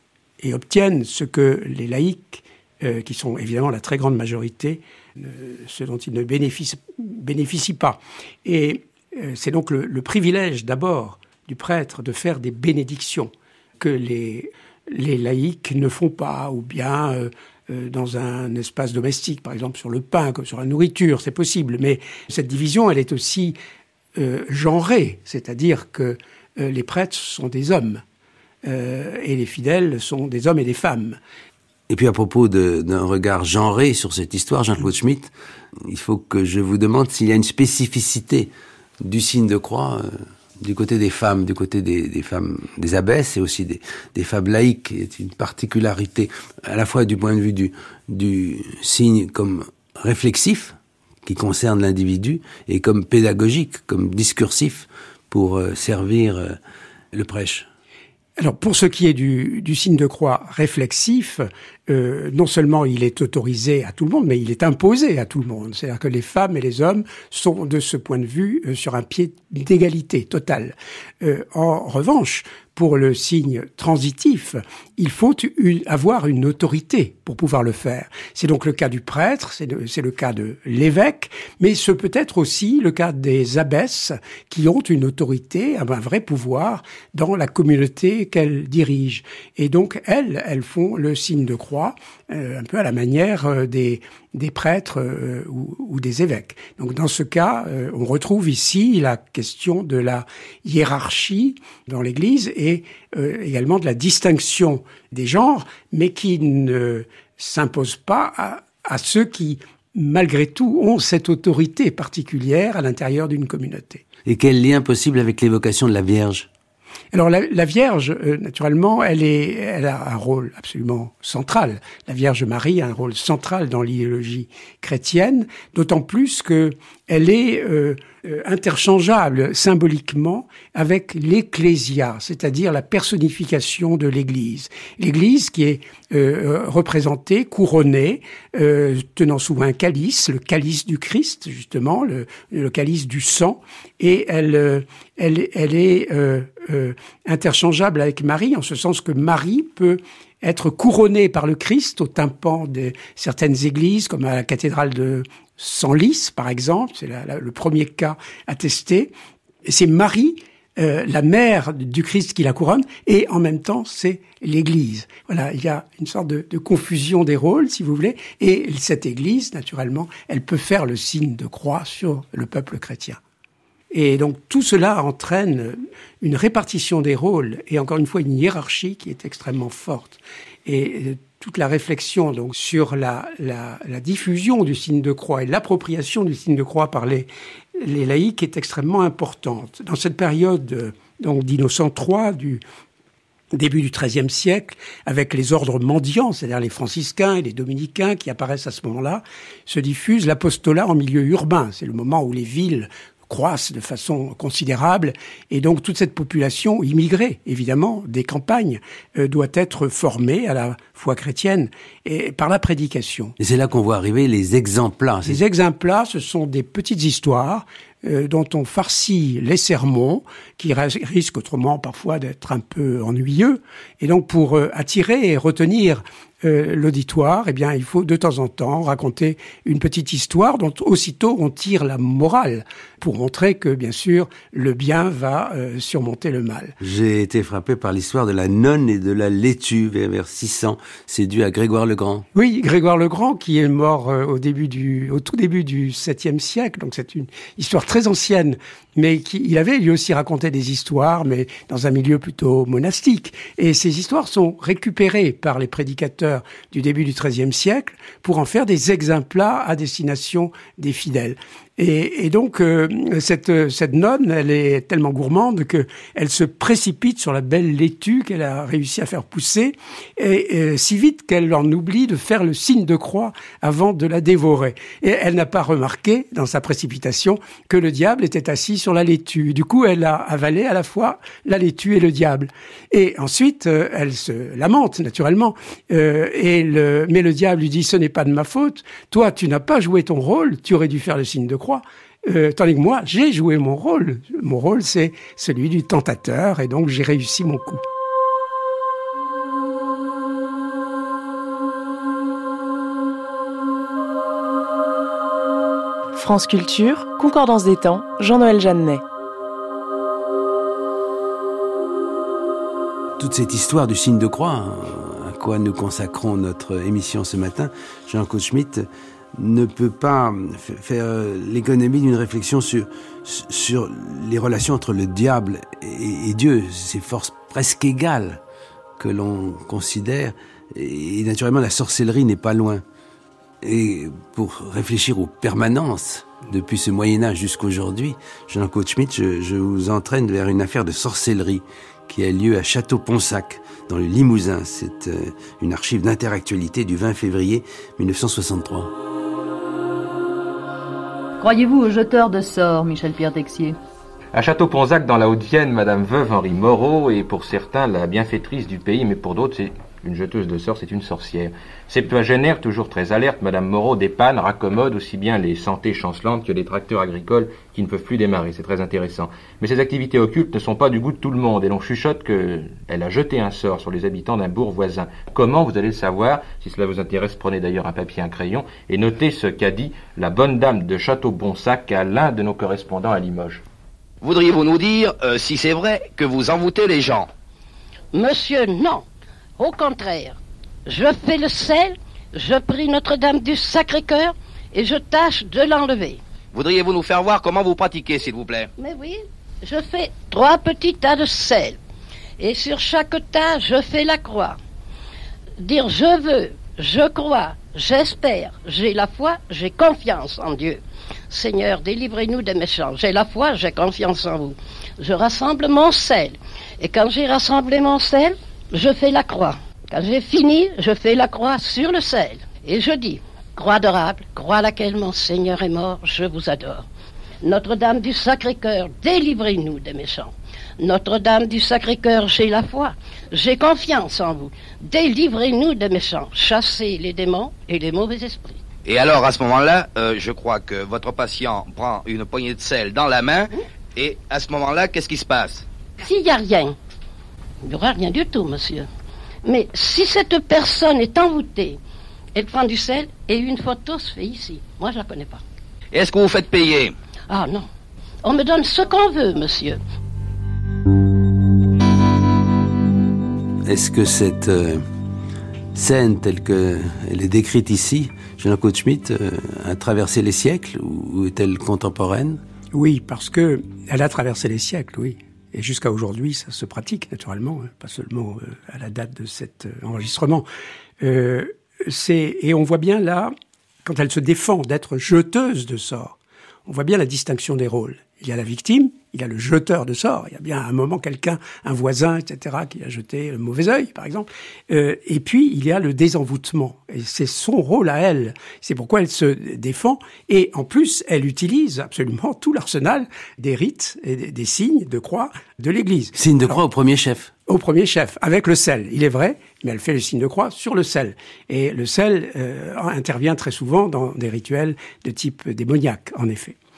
et obtiennent ce que les laïcs, euh, qui sont évidemment la très grande majorité, euh, ce dont ils ne bénéficient, bénéficient pas. Et euh, c'est donc le, le privilège d'abord du prêtre de faire des bénédictions que les, les laïcs ne font pas, ou bien euh, euh, dans un espace domestique, par exemple sur le pain, comme sur la nourriture, c'est possible. Mais cette division, elle est aussi euh, genrée, c'est-à-dire que euh, les prêtres sont des hommes euh, et les fidèles sont des hommes et des femmes. Et puis à propos de, d'un regard genré sur cette histoire, Jean-Claude Schmitt, il faut que je vous demande s'il y a une spécificité du signe de croix euh, du côté des femmes, du côté des, des femmes, des abbesses et aussi des, des femmes laïques, qui est une particularité à la fois du point de vue du, du signe comme réflexif, qui concerne l'individu, et comme pédagogique, comme discursif, pour euh, servir euh, le prêche. Alors, pour ce qui est du, du signe de croix réflexif, euh, non seulement il est autorisé à tout le monde, mais il est imposé à tout le monde. C'est-à-dire que les femmes et les hommes sont, de ce point de vue, euh, sur un pied d'égalité totale. Euh, en revanche, pour le signe transitif, il faut une, avoir une autorité pour pouvoir le faire. C'est donc le cas du prêtre, c'est le, c'est le cas de l'évêque, mais ce peut être aussi le cas des abbesses qui ont une autorité, un vrai pouvoir dans la communauté qu'elles dirigent. Et donc, elles, elles font le signe de croix, euh, un peu à la manière euh, des, des prêtres euh, ou, ou des évêques. Donc, dans ce cas, euh, on retrouve ici la question de la hiérarchie dans l'Église et euh, également de la distinction des genres, mais qui ne s'impose pas à, à ceux qui, malgré tout, ont cette autorité particulière à l'intérieur d'une communauté. Et quel lien possible avec l'évocation de la Vierge ? Alors la, la Vierge, euh, naturellement, elle, est, elle a un rôle absolument central. La Vierge Marie a un rôle central dans l'idéologie chrétienne, d'autant plus que elle est euh, euh, interchangeable symboliquement avec l'ecclésia, c'est-à-dire la personnification de l'Église. L'Église qui est euh, représentée, couronnée, euh, tenant sous un calice, le calice du Christ, justement, le, le calice du sang, et elle, euh, elle, elle est euh, euh, interchangeable avec Marie, en ce sens que Marie peut être couronnée par le Christ au tympan de certaines églises, comme à la cathédrale de Senlis, par exemple, c'est la, la, le premier cas attesté. C'est Marie, euh, la mère du Christ, qui la couronne, et en même temps, c'est l'Église. Voilà, il y a une sorte de, de confusion des rôles, si vous voulez, et cette Église, naturellement, elle peut faire le signe de croix sur le peuple chrétien. Et donc tout cela entraîne une répartition des rôles et encore une fois une hiérarchie qui est extrêmement forte. Et toute la réflexion donc sur la, la, la diffusion du signe de croix et l'appropriation du signe de croix par les, les laïcs est extrêmement importante. Dans cette période donc d'Innocent trois, du début du treizième siècle, avec les ordres mendiants, c'est-à-dire les franciscains et les dominicains qui apparaissent à ce moment-là, se diffuse l'apostolat en milieu urbain. C'est le moment où les villes croissent de façon considérable, et donc toute cette population immigrée, évidemment, des campagnes, euh, doit être formée à la foi chrétienne et par la prédication. Et c'est là qu'on voit arriver les exemplats. Les exemplats, ce sont des petites histoires euh, dont on farcit les sermons, qui risquent autrement parfois d'être un peu ennuyeux. Et donc pour euh, attirer et retenir Euh, l'auditoire, eh bien, il faut de temps en temps raconter une petite histoire dont aussitôt on tire la morale pour montrer que, bien sûr, le bien va euh, surmonter le mal. J'ai été frappé par l'histoire de la nonne et de la laitue vers, vers six cents. C'est dû à Grégoire le Grand. Oui, Grégoire le Grand, qui est mort euh, au début du, au tout début du septième siècle. Donc c'est une histoire très ancienne, mais qui, il avait lui aussi raconté des histoires, mais dans un milieu plutôt monastique. Et ces histoires sont récupérées par les prédicateurs du début du treizième siècle pour en faire des exemples à destination des fidèles. Et, et donc euh, cette cette nonne, elle est tellement gourmande que elle se précipite sur la belle laitue qu'elle a réussi à faire pousser, et, et si vite qu'elle en oublie de faire le signe de croix avant de la dévorer. Et elle n'a pas remarqué dans sa précipitation que le diable était assis sur la laitue. Du coup, elle a avalé à la fois la laitue et le diable. Et ensuite, euh, elle se lamente naturellement. Euh, et le, mais le diable lui dit: "Ce n'est pas de ma faute. Toi, tu n'as pas joué ton rôle. Tu aurais dû faire le signe de croix. Euh, tandis que moi, j'ai joué mon rôle. Mon rôle, c'est celui du tentateur, et donc j'ai réussi mon coup." France Culture, Concordance des temps, Jean-Noël Jeannet. Toute cette histoire du signe de croix, à quoi nous consacrons notre émission ce matin, Jean-Claude Schmitt ne peut pas faire l'économie d'une réflexion sur, sur les relations entre le diable et, et Dieu, ces forces presque égales que l'on considère, et naturellement la sorcellerie n'est pas loin. Et pour réfléchir aux permanences depuis ce Moyen-Âge jusqu'aujourd'hui, Jean-Claude Schmitt, je, je vous entraîne vers une affaire de sorcellerie qui a lieu à Château-Ponsac, dans le Limousin. C'est euh, une archive d'interactualité du vingt février mille neuf cent soixante-trois. Croyez-vous aux jeteurs de sorts, Michel Pierre Texier? À Château-Ponsac, dans la Haute-Vienne, Madame Veuve Henri Moreau est pour certains la bienfaitrice du pays, mais pour d'autres, c'est une jeteuse de sorts, c'est une sorcière. Septuagénaire, toujours très alerte, Madame Moreau dépanne, raccommode aussi bien les santés chancelantes que les tracteurs agricoles qui ne peuvent plus démarrer. C'est très intéressant. Mais ces activités occultes ne sont pas du goût de tout le monde, et l'on chuchote qu'elle a jeté un sort sur les habitants d'un bourg voisin. Comment? Vous allez le savoir. Si cela vous intéresse, prenez d'ailleurs un papier et un crayon, et notez ce qu'a dit la bonne dame de Château-Ponsac à l'un de nos correspondants à Limoges. Voudriez-vous nous dire, euh, si c'est vrai, que vous envoûtez les gens? Monsieur, non. Au contraire, je fais le sel, je prie Notre-Dame du Sacré-Cœur et je tâche de l'enlever. Voudriez-vous nous faire voir comment vous pratiquez, s'il vous plaît? Mais oui, je fais trois petits tas de sel. Et sur chaque tas, je fais la croix. Dire je veux, je crois, j'espère, j'ai la foi, j'ai confiance en Dieu. Seigneur, délivrez-nous des méchants. J'ai la foi, j'ai confiance en vous. Je rassemble mon sel. Et quand j'ai rassemblé mon sel, je fais la croix. Quand j'ai fini, je fais la croix sur le sel. Et je dis, croix adorable, croix à laquelle mon Seigneur est mort, je vous adore. Notre-Dame du Sacré-Cœur, délivrez-nous des méchants. Notre-Dame du Sacré-Cœur, j'ai la foi, j'ai confiance en vous. Délivrez-nous des méchants, chassez les démons et les mauvais esprits. Et alors, à ce moment-là, euh, je crois que votre patient prend une poignée de sel dans la main, et à ce moment-là, qu'est-ce qui se passe? S'il n'y a rien, il n'y aura rien du tout, monsieur. Mais si cette personne est envoûtée, elle prend du sel et une photo se fait ici. Moi, je ne la connais pas. Est-ce que vous faites payer? Ah non. On me donne ce qu'on veut, monsieur. Est-ce que cette euh, scène telle qu'elle est décrite ici, Jean-Claude Schmitt, euh, a traversé les siècles ou est-elle contemporaine? Oui, parce que elle a traversé les siècles, oui. Et jusqu'à aujourd'hui, ça se pratique naturellement, pas seulement à la date de cet enregistrement. Euh, c'est, et on voit bien là, quand elle se défend d'être jeteuse de sorts, on voit bien la distinction des rôles. Il y a la victime, il y a le jeteur de sorts. Il y a bien à un moment quelqu'un, un voisin, et cetera, qui a jeté le mauvais œil, par exemple. Euh, et puis, il y a le désenvoûtement. Et c'est son rôle à elle. C'est pourquoi elle se défend. Et en plus, elle utilise absolument tout l'arsenal des rites et des, des signes de croix de l'Église. Signe de croix Alors, au premier chef. Au premier chef, avec le sel. Il est vrai, mais elle fait le signe de croix sur le sel. Et le sel euh, intervient très souvent dans des rituels de type démoniaque, en effet.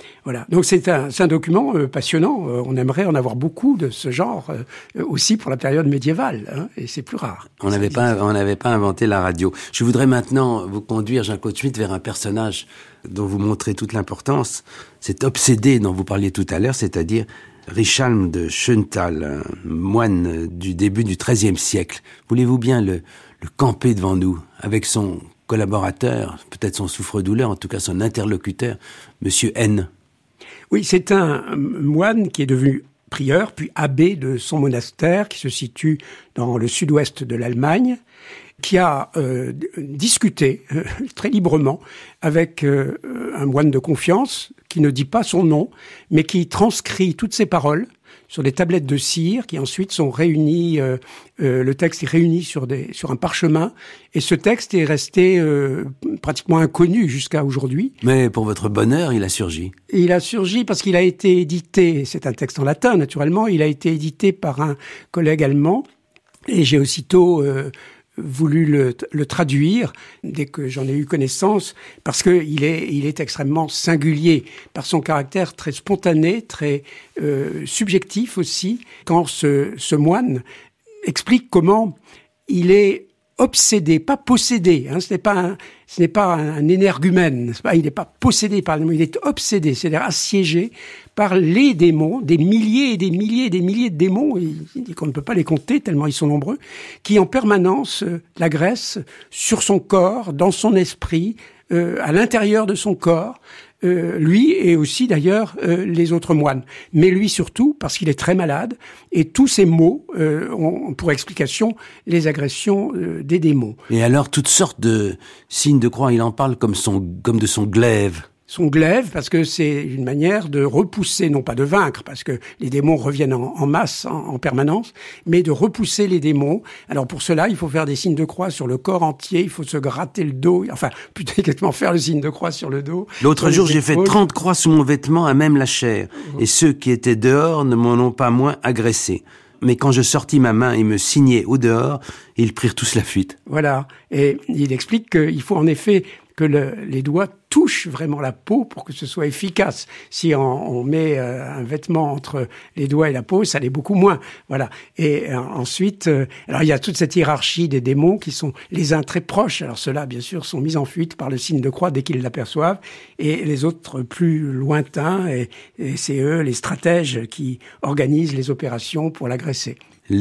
Voilà. Donc c'est un, c'est un document euh, passionnant. Euh, on aimerait en avoir beaucoup de ce genre euh, aussi pour la période médiévale, hein, et c'est plus rare. On n'avait pas, on n'avait pas inventé la radio. Je voudrais maintenant vous conduire, Jean-Claude Schmitt, vers un personnage dont vous montrez toute l'importance. Cet obsédé dont vous parliez tout à l'heure, c'est-à-dire Richalm de Schoenthal, un moine du début du treizième siècle. Voulez-vous bien le, le camper devant nous, avec son collaborateur, peut-être son souffre-douleur, en tout cas son interlocuteur, Monsieur N. Oui, c'est un moine qui est devenu prieur, puis abbé de son monastère, qui se situe dans le sud-ouest de l'Allemagne, qui a euh, discuté euh, très librement avec euh, un moine de confiance, qui ne dit pas son nom, mais qui transcrit toutes ses paroles sur des tablettes de cire, qui ensuite sont réunies, euh, euh, le texte est réuni sur, des, sur un parchemin, et ce texte est resté euh, pratiquement inconnu jusqu'à aujourd'hui. Mais pour votre bonheur, il a surgi. Et il a surgi parce qu'il a été édité, c'est un texte en latin naturellement, il a été édité par un collègue allemand, et j'ai aussitôt euh, voulu le, le traduire dès que j'en ai eu connaissance, parce que il est, il est extrêmement singulier par son caractère très spontané, très euh, subjectif aussi. Quand ce, ce moine explique comment il est obsédé, pas possédé. Hein, ce n'est pas un, ce n'est pas un, un énergumène. C'est pas, il n'est pas possédé par le démon, il est obsédé, c'est-à-dire assiégé par les démons, des milliers et des milliers et des milliers de démons, et il dit qu'on ne peut pas les compter tellement ils sont nombreux, qui en permanence euh, l'agressent sur son corps, dans son esprit, euh, à l'intérieur de son corps, euh, lui et aussi d'ailleurs euh, les autres moines. Mais lui surtout, parce qu'il est très malade, et tous ces maux euh, ont pour explication les agressions euh, des démons. Et alors, toutes sortes de signes de croix, il en parle comme, son, comme de son glaive. Son glaive, parce que c'est une manière de repousser, non pas de vaincre, parce que les démons reviennent en, en masse, en, en permanence, mais de repousser les démons. Alors pour cela, il faut faire des signes de croix sur le corps entier, il faut se gratter le dos, enfin, plutôt exactement faire le signe de croix sur le dos. L'autre jour, j'ai fait trente croix sous mon vêtement, à même la chair, mmh. et ceux qui étaient dehors ne m'en ont pas moins agressé. Mais quand je sortis ma main et me signai au dehors, ils prirent tous la fuite. Voilà, et il explique qu'il faut en effet que le, les doigts touchent vraiment la peau pour que ce soit efficace. Si on, on met euh, un vêtement entre les doigts et la peau, ça l'est beaucoup moins. Voilà. Et euh, ensuite, euh, alors il y a toute cette hiérarchie des démons qui sont les uns très proches. Alors ceux-là, bien sûr, sont mis en fuite par le signe de croix dès qu'ils l'aperçoivent, et les autres plus lointains, et, et c'est eux, les stratèges, qui organisent les opérations pour l'agresser.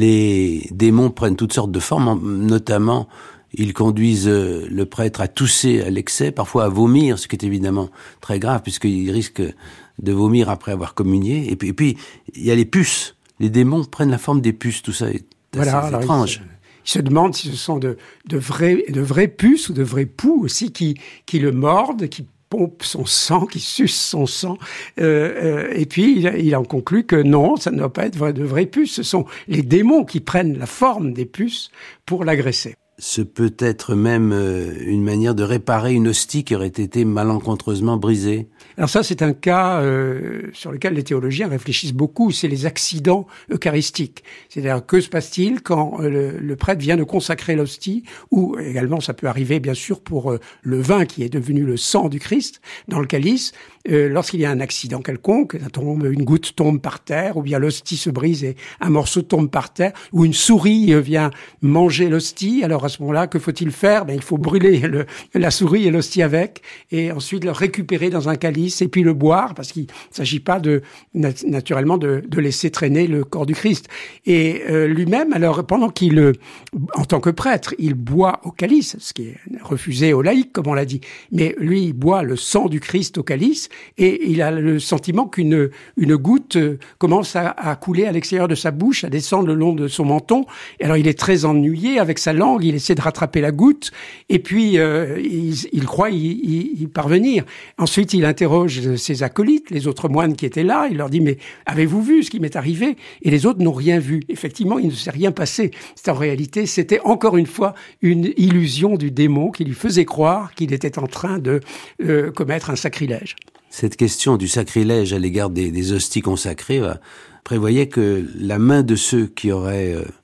Les démons prennent toutes sortes de formes, notamment ils conduisent le prêtre à tousser à l'excès, parfois à vomir, ce qui est évidemment très grave, puisqu'il risque de vomir après avoir communié. Et puis, et puis, il y a les puces. Les démons prennent la forme des puces. Tout ça est voilà, assez étrange. Il se, il se demande si ce sont de, de, vrais, de vrais puces ou de vrais poux aussi qui, qui le mordent, qui pompe son sang, qui suce son sang. Euh, euh, et puis, il, il en conclut que non, ça ne doit pas être vrai, de vraies puces. Ce sont les démons qui prennent la forme des puces pour l'agresser. Ce peut être même euh, une manière de réparer une hostie qui aurait été malencontreusement brisée. Alors ça, c'est un cas euh, sur lequel les théologiens réfléchissent beaucoup, c'est les accidents eucharistiques. C'est-à-dire, que se passe-t-il quand euh, le, le prêtre vient de consacrer l'hostie, ou également ça peut arriver bien sûr pour euh, le vin qui est devenu le sang du Christ dans le calice, euh, lorsqu'il y a un accident quelconque, ça tombe, une goutte tombe par terre, ou bien l'hostie se brise et un morceau tombe par terre, ou une souris vient manger l'hostie, alors à ce moment-là, que faut-il faire? Ben, il faut brûler le, la souris et l'hostie avec, et ensuite le récupérer dans un calice, et puis le boire, parce qu'il ne s'agit pas de, naturellement, de, de laisser traîner le corps du Christ. Et euh, lui-même, alors, pendant qu'il, en tant que prêtre, il boit au calice, ce qui est refusé aux laïcs, comme on l'a dit, mais lui, il boit le sang du Christ au calice, et il a le sentiment qu'une une goutte commence à, à couler à l'extérieur de sa bouche, à descendre le long de son menton, et alors il est très ennuyé avec sa langue, il essaie de rattraper la goutte, et puis euh, il, il croit y, y, y parvenir. Ensuite, il interroge ses acolytes, les autres moines qui étaient là, il leur dit « Mais avez-vous vu ce qui m'est arrivé ?» Et les autres n'ont rien vu. Effectivement, il ne s'est rien passé. C'est en réalité, c'était encore une fois une illusion du démon qui lui faisait croire qu'il était en train de euh, commettre un sacrilège. Cette question du sacrilège à l'égard des, des hosties consacrées euh, prévoyait que la main de ceux qui auraient euh,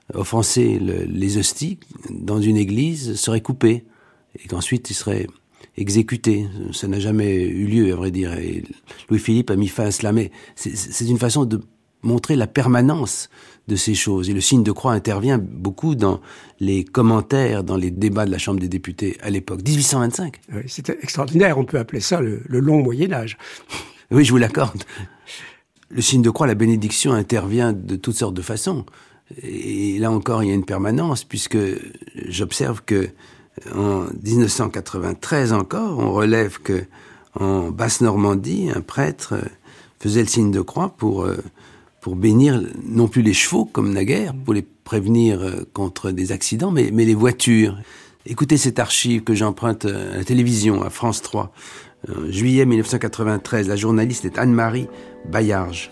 offensé le, les hosties dans une église serait coupée, et qu'ensuite ils seraient exécutés. Ça n'a jamais eu lieu, à vrai dire. Et Louis-Philippe a mis fin à cela. Mais c'est, c'est une façon de montrer la permanence de ces choses. Et le signe de croix intervient beaucoup dans les commentaires, dans les débats de la Chambre des députés à l'époque. dix-huit cent vingt-cinq. Oui, c'était extraordinaire. On peut appeler ça le, le long Moyen-Âge. Oui, je vous l'accorde. Le signe de croix, la bénédiction intervient de toutes sortes de façons. Et là encore, il y a une permanence, puisque j'observe que en dix-neuf cent quatre-vingt-treize encore, on relève que en Basse-Normandie, un prêtre faisait le signe de croix pour, pour bénir non plus les chevaux, comme naguère, pour les prévenir contre des accidents, mais, mais les voitures. Écoutez cette archive que j'emprunte à la télévision, à France trois. En juillet mille neuf cent quatre-vingt-treize, la journaliste est Anne-Marie Baillarge.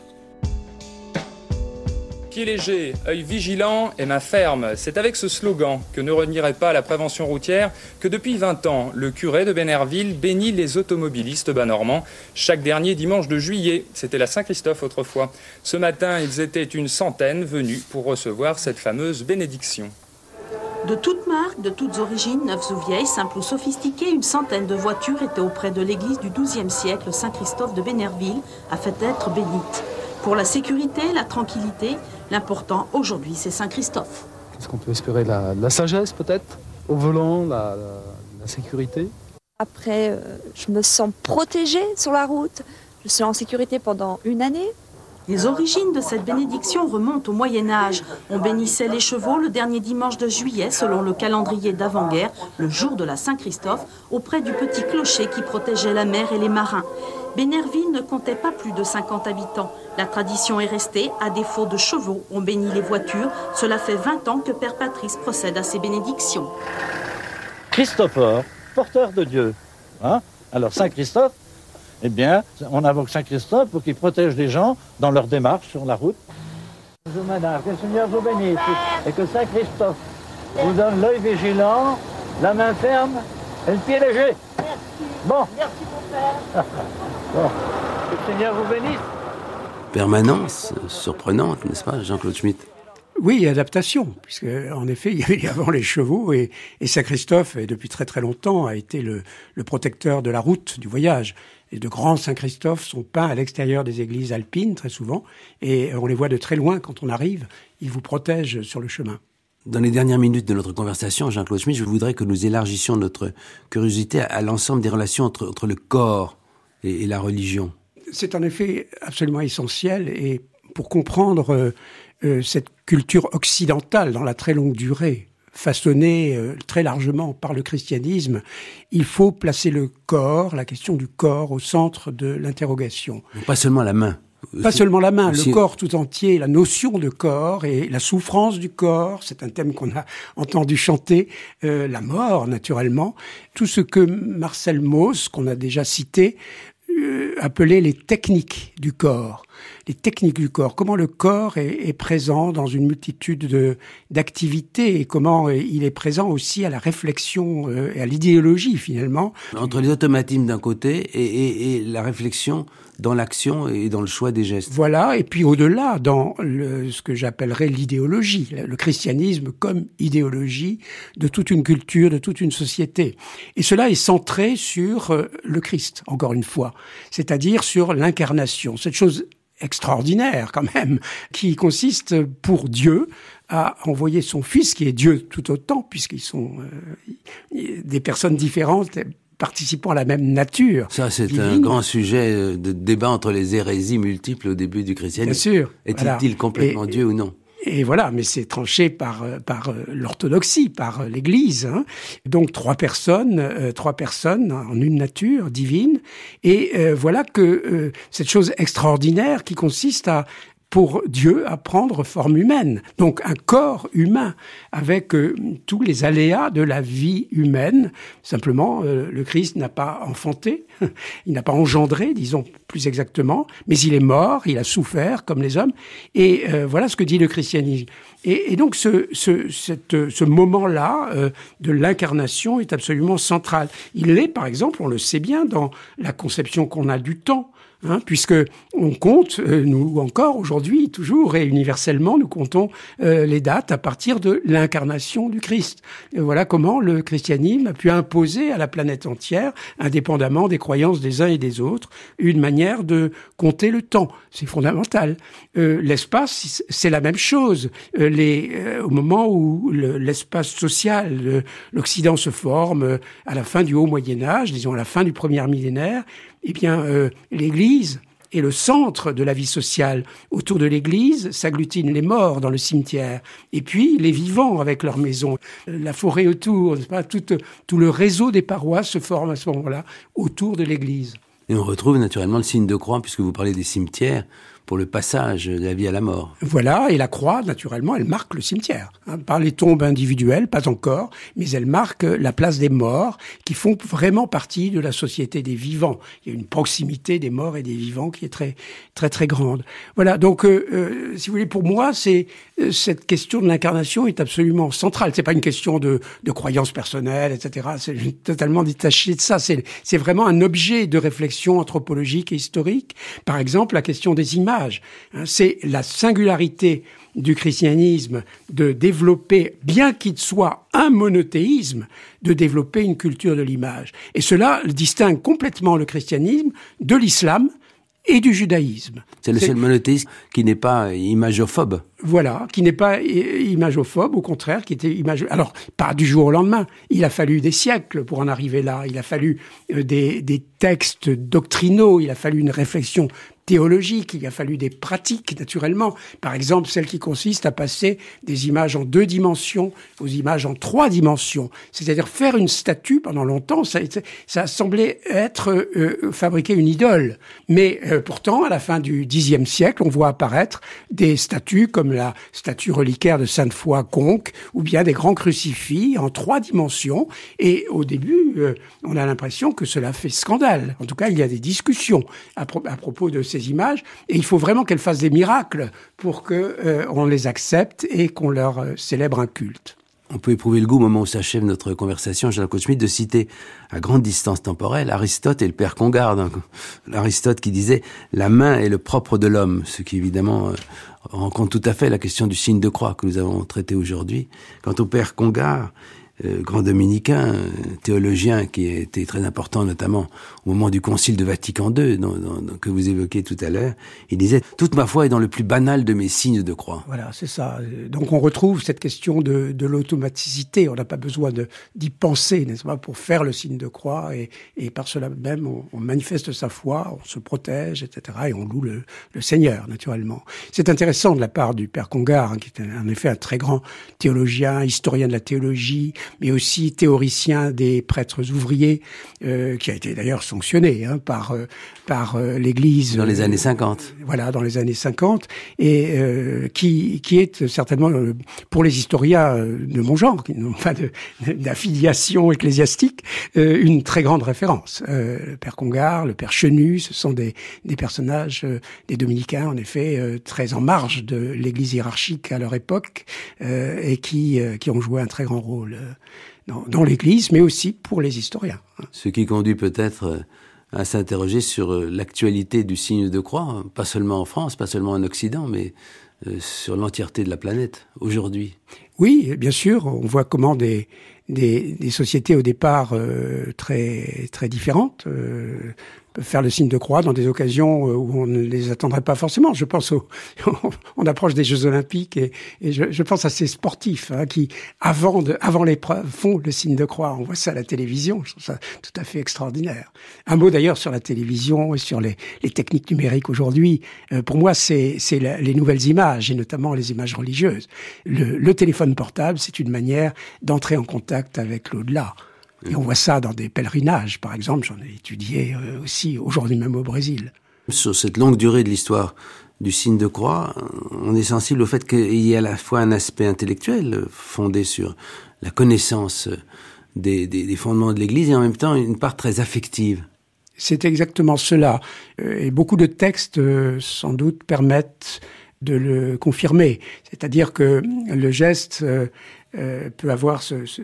Pied léger, œil vigilant et main ferme. C'est avec ce slogan que ne renierait pas la prévention routière que depuis vingt ans, le curé de Bénerville bénit les automobilistes bas-normands chaque dernier dimanche de juillet. C'était la Saint-Christophe autrefois. Ce matin, ils étaient une centaine venus pour recevoir cette fameuse bénédiction. De toutes marques, de toutes origines, neuves ou vieilles, simples ou sophistiquées, une centaine de voitures étaient auprès de l'église du douzième siècle, Saint-Christophe de Bénerville, a fait être bénite. Pour la sécurité, la tranquillité, l'important aujourd'hui, c'est Saint-Christophe. Est-ce qu'on peut espérer la, la sagesse peut-être au volant, la, la, la sécurité? Après, euh, je me sens protégée sur la route. Je suis en sécurité pendant une année. Les origines de cette bénédiction remontent au Moyen-Âge. On bénissait les chevaux le dernier dimanche de juillet, selon le calendrier d'avant-guerre, le jour de la Saint-Christophe, auprès du petit clocher qui protégeait la mer et les marins. Bénerville ne comptait pas plus de cinquante habitants. La tradition est restée, à défaut de chevaux, on bénit les voitures. Cela fait vingt ans que Père Patrice procède à ces bénédictions. Christophore, porteur de Dieu. Hein? Alors Saint-Christophe, eh bien, on invoque Saint-Christophe pour qu'il protège les gens dans leur démarche sur la route. Bonjour madame, que le Seigneur vous bénisse et que Saint-Christophe vous donne l'œil vigilant, la main ferme et le pied léger. Merci. Bon. Merci mon père. Bon. Que le Seigneur vous bénisse. Permanence surprenante, n'est-ce pas, Jean-Claude Schmitt? Oui, adaptation, puisque en effet, il y avait avant les chevaux et, et Saint-Christophe, et depuis très très longtemps, a été le, le protecteur de la route, du voyage. Et de grands Saint-Christophe sont peints à l'extérieur des églises alpines, très souvent, et on les voit de très loin quand on arrive. Ils vous protègent sur le chemin. Dans les dernières minutes de notre conversation, Jean-Claude Schmitt, je voudrais que nous élargissions notre curiosité à, à l'ensemble des relations entre, entre le corps et, et la religion. C'est en effet absolument essentiel, et pour comprendre euh, euh, cette culture occidentale dans la très longue durée, façonnée euh, très largement par le christianisme, il faut placer le corps, la question du corps, au centre de l'interrogation. Pas seulement la main. Pas seulement la main, aussi... le corps tout entier, la notion de corps et la souffrance du corps, c'est un thème qu'on a entendu chanter, euh, la mort naturellement, tout ce que Marcel Mauss, qu'on a déjà cité, euh, appelait les techniques du corps. Les techniques du corps, comment le corps est, est présent dans une multitude de, d'activités et comment il est présent aussi à la réflexion euh, et à l'idéologie finalement. Entre les automatismes d'un côté et, et, et la réflexion dans l'action et dans le choix des gestes. Voilà, et puis au-delà, dans le, ce que j'appellerais l'idéologie, le christianisme comme idéologie de toute une culture, de toute une société. Et cela est centré sur euh, le Christ, encore une fois, c'est-à-dire sur l'incarnation, cette chose extraordinaire quand même, qui consiste pour Dieu à envoyer son Fils, qui est Dieu tout autant, puisqu'ils sont euh, des personnes différentes, participant à la même nature. Ça, c'est divine. Un grand sujet de débat entre les hérésies multiples au début du christianisme. Bien sûr. Est-il Voilà. complètement et, Dieu ou non? Et voilà, mais c'est tranché par par l'orthodoxie, par l'Église. Hein. Donc trois personnes, euh, trois personnes en une nature divine. Et euh, voilà que euh, cette chose extraordinaire qui consiste à pour Dieu à prendre forme humaine. Donc un corps humain avec euh, tous les aléas de la vie humaine. Simplement, euh, le Christ n'a pas enfanté, il n'a pas engendré, disons plus exactement, mais il est mort, il a souffert comme les hommes. Et euh, voilà ce que dit le christianisme. Et, et donc ce, ce, cette, ce moment-là euh, de l'incarnation est absolument central. Il l'est, par exemple, on le sait bien, dans la conception qu'on a du temps. Hein, puisque on compte, euh, nous encore aujourd'hui, toujours et universellement, nous comptons euh, les dates à partir de l'incarnation du Christ. Et voilà comment le christianisme a pu imposer à la planète entière, indépendamment des croyances des uns et des autres, une manière de compter le temps. C'est fondamental. Euh, l'espace, c'est la même chose. Euh, les, euh, au moment où le, l'espace social, le, l'Occident se forme euh, à la fin du Haut Moyen-Âge, disons à la fin du premier millénaire, eh bien, euh, l'Église est le centre de la vie sociale. Autour de l'Église s'agglutinent les morts dans le cimetière, et puis les vivants avec leurs maisons, la forêt autour, n'est-ce pas, tout, tout le réseau des paroisses se forme à ce moment-là autour de l'Église. Et on retrouve naturellement le signe de croix, puisque vous parlez des cimetières, pour le passage de la vie à la mort. Voilà, et la croix, naturellement, elle marque le cimetière. Hein, par les tombes individuelles, pas encore, mais elle marque la place des morts, qui font vraiment partie de la société des vivants. Il y a une proximité des morts et des vivants qui est très, très, très grande. Voilà, donc, euh, euh, si vous voulez, pour moi, c'est euh, cette question de l'incarnation est absolument centrale. C'est pas une question de, de croyance personnelle, et cetera. C'est totalement détaché de ça. C'est, c'est vraiment un objet de réflexion anthropologique et historique. Par exemple, la question des images. C'est la singularité du christianisme de développer, bien qu'il soit un monothéisme, de développer une culture de l'image. Et cela distingue complètement le christianisme de l'islam et du judaïsme. C'est le seul monothéisme qui n'est pas imagophobe. Voilà, qui n'est pas imagophobe, au contraire, qui était image. Alors, pas du jour au lendemain. Il a fallu des siècles pour en arriver là. Il a fallu des, des textes doctrinaux. Il a fallu une réflexion théologique, il a fallu des pratiques, naturellement. Par exemple, celle qui consiste à passer des images en deux dimensions aux images en trois dimensions. C'est-à-dire faire une statue, pendant longtemps, ça, ça a semblé être euh, fabriquer une idole. Mais euh, pourtant, à la fin du dixième siècle, on voit apparaître des statues comme la statue reliquaire de Sainte-Foy Conques, ou bien des grands crucifix en trois dimensions. Et au début, euh, on a l'impression que cela fait scandale. En tout cas, il y a des discussions à, pro- à propos de ces images, et il faut vraiment qu'elles fassent des miracles pour que euh, on les accepte et qu'on leur euh, célèbre un culte. On peut éprouver le goût, au moment où s'achève notre conversation, Jean-Claude Schmitt, de citer à grande distance temporelle Aristote et le père Congarde. Hein. Aristote qui disait « La main est le propre de l'homme », ce qui évidemment euh, rencontre tout à fait la question du signe de croix que nous avons traité aujourd'hui. Quant au père Congarde, Euh, grand dominicain, euh, théologien qui était très important notamment au moment du concile de Vatican deux dont, dont, dont, que vous évoquiez tout à l'heure, il disait « Toute ma foi est dans le plus banal de mes signes de croix ». Voilà, c'est ça. Donc on retrouve cette question de, de l'automaticité. On n'a pas besoin de, d'y penser, n'est-ce pas, pour faire le signe de croix, et, et par cela même on, on manifeste sa foi, on se protège, et cetera, et on loue le, le Seigneur, naturellement. C'est intéressant de la part du père Congarde, hein, qui est en effet un très grand théologien, historien de la théologie, mais aussi théoricien des prêtres ouvriers, euh, qui a été d'ailleurs sanctionné hein, par euh, par euh, l'Église dans les années cinquante. Euh, voilà, dans les années cinquante, et euh, qui qui est certainement euh, pour les historiens euh, de mon genre, qui n'ont pas de, d'affiliation ecclésiastique, euh, une très grande référence. Euh, le père Congarde, le père Chenu, ce sont des des personnages euh, des dominicains en effet euh, très en marge de l'Église hiérarchique à leur époque, euh, et qui euh, qui ont joué un très grand rôle euh, Dans, dans l'Église, mais aussi pour les historiens. Ce qui conduit peut-être à s'interroger sur l'actualité du signe de croix, pas seulement en France, pas seulement en Occident, mais sur l'entièreté de la planète, aujourd'hui. Oui, bien sûr, on voit comment des, des, des sociétés au départ euh, très, très différentes euh, peuvent faire le signe de croix dans des occasions où on ne les attendrait pas forcément. Je pense au, on approche des Jeux Olympiques, et, et je, je pense à ces sportifs hein, qui, avant, de, avant l'épreuve, font le signe de croix. On voit ça à la télévision, je trouve ça tout à fait extraordinaire. Un mot d'ailleurs sur la télévision et sur les, les techniques numériques aujourd'hui. Euh, pour moi, c'est, c'est la, les nouvelles images, et notamment les images religieuses. Le, le téléphone portable, c'est une manière d'entrer en contact avec l'au-delà. Et on voit ça dans des pèlerinages, par exemple. J'en ai étudié euh, aussi, aujourd'hui même au Brésil. Sur cette longue durée de l'histoire du signe de croix, on est sensible au fait qu'il y a à la fois un aspect intellectuel fondé sur la connaissance des, des, des fondements de l'Église, et en même temps une part très affective. C'est exactement cela. Et beaucoup de textes, sans doute, permettent de le confirmer. C'est-à-dire que le geste euh, peut avoir ce, ce, cette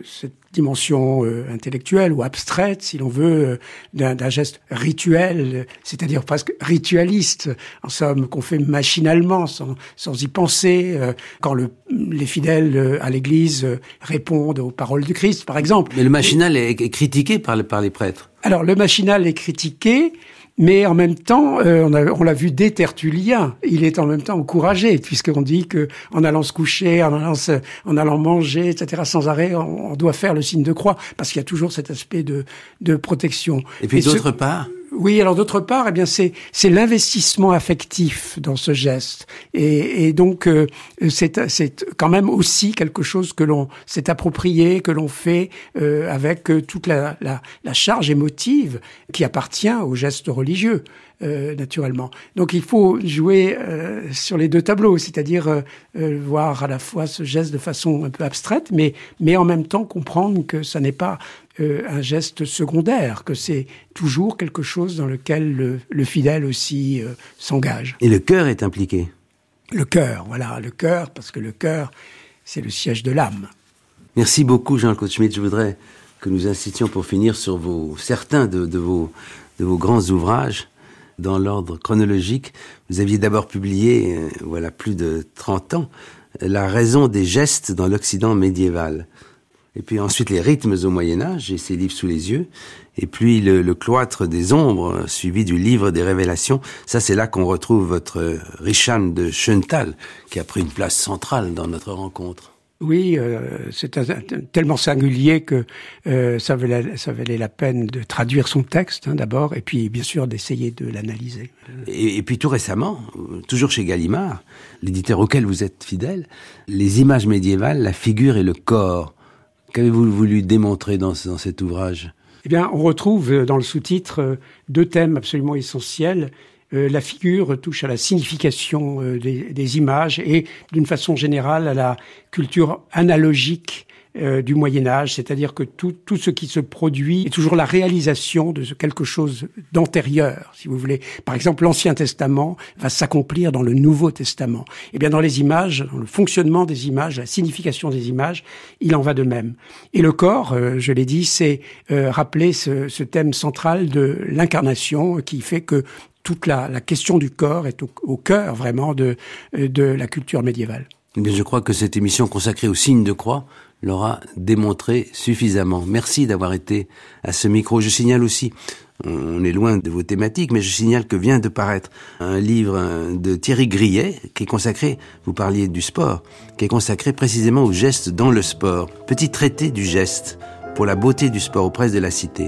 dimension euh, intellectuelle ou abstraite, si l'on veut, euh, d'un, d'un geste rituel, c'est-à-dire presque ritualiste, en somme, qu'on fait machinalement, sans, sans y penser, euh, quand le, les fidèles euh, à l'Église euh, répondent aux paroles du Christ, par exemple. Mais le machinal est, est critiqué par, le, par les prêtres. Alors, le machinal est critiqué, mais en même temps, euh, on, a, on l'a vu dès Tertullien, il est en même temps encouragé, puisqu'on dit que en allant se coucher, en allant, se, en allant manger, et cetera, sans arrêt, on, on doit faire le signe de croix, parce qu'il y a toujours cet aspect de, de protection. Et puis Et d'autre ce, part Oui, alors d'autre part, eh bien c'est c'est l'investissement affectif dans ce geste, et, et donc euh, c'est c'est quand même aussi quelque chose que l'on s'est approprié, que l'on fait euh, avec euh, toute la, la la charge émotive qui appartient au geste religieux, euh, naturellement. Donc il faut jouer euh, sur les deux tableaux, c'est-à-dire euh, euh, voir à la fois ce geste de façon un peu abstraite, mais mais en même temps comprendre que ça n'est pas Euh, un geste secondaire, que c'est toujours quelque chose dans lequel le, le fidèle aussi euh, s'engage. Et le cœur est impliqué. Le cœur, voilà, le cœur, parce que le cœur, c'est le siège de l'âme. Merci beaucoup, Jean-Claude Schmitt. Je voudrais que nous insistions pour finir sur vos, certains de, de, vos, de vos grands ouvrages. Dans l'ordre chronologique, vous aviez d'abord publié, euh, voilà, plus de trente ans, La raison des gestes dans l'Occident médiéval. Et puis ensuite les rythmes au Moyen-Âge, j'ai ces livres sous les yeux. Et puis le, le cloître des ombres, suivi du livre des révélations. Ça, c'est là qu'on retrouve votre Richanne de Schöntal, qui a pris une place centrale dans notre rencontre. Oui, euh, c'est un, un, tellement singulier que euh, ça valait, ça valait la peine de traduire son texte, hein, d'abord, et puis bien sûr d'essayer de l'analyser. Et, et puis tout récemment, toujours chez Gallimard, l'éditeur auquel vous êtes fidèle, les images médiévales, la figure et le corps. Qu'avez-vous voulu démontrer dans, dans cet ouvrage ? Eh bien, on retrouve dans le sous-titre deux thèmes absolument essentiels. Euh, la figure touche à la signification euh, des, des images et, d'une façon générale, à la culture analogique euh, du Moyen-Âge, c'est-à-dire que tout, tout ce qui se produit est toujours la réalisation de quelque chose d'antérieur, si vous voulez. Par exemple, l'Ancien Testament va s'accomplir dans le Nouveau Testament. Eh bien, dans les images, dans le fonctionnement des images, la signification des images, il en va de même. Et le corps, euh, je l'ai dit, c'est euh, rappeler ce, ce thème central de l'incarnation qui fait que toute la, la question du corps est au, au cœur, vraiment, de, de la culture médiévale. Eh bien, je crois que cette émission consacrée au signe de croix l'aura démontré suffisamment. Merci d'avoir été à ce micro. Je signale aussi, on est loin de vos thématiques, mais je signale que vient de paraître un livre de Thierry Grillet qui est consacré, vous parliez du sport, qui est consacré précisément au geste dans le sport. Petit traité du geste pour la beauté du sport aux presses de la Cité.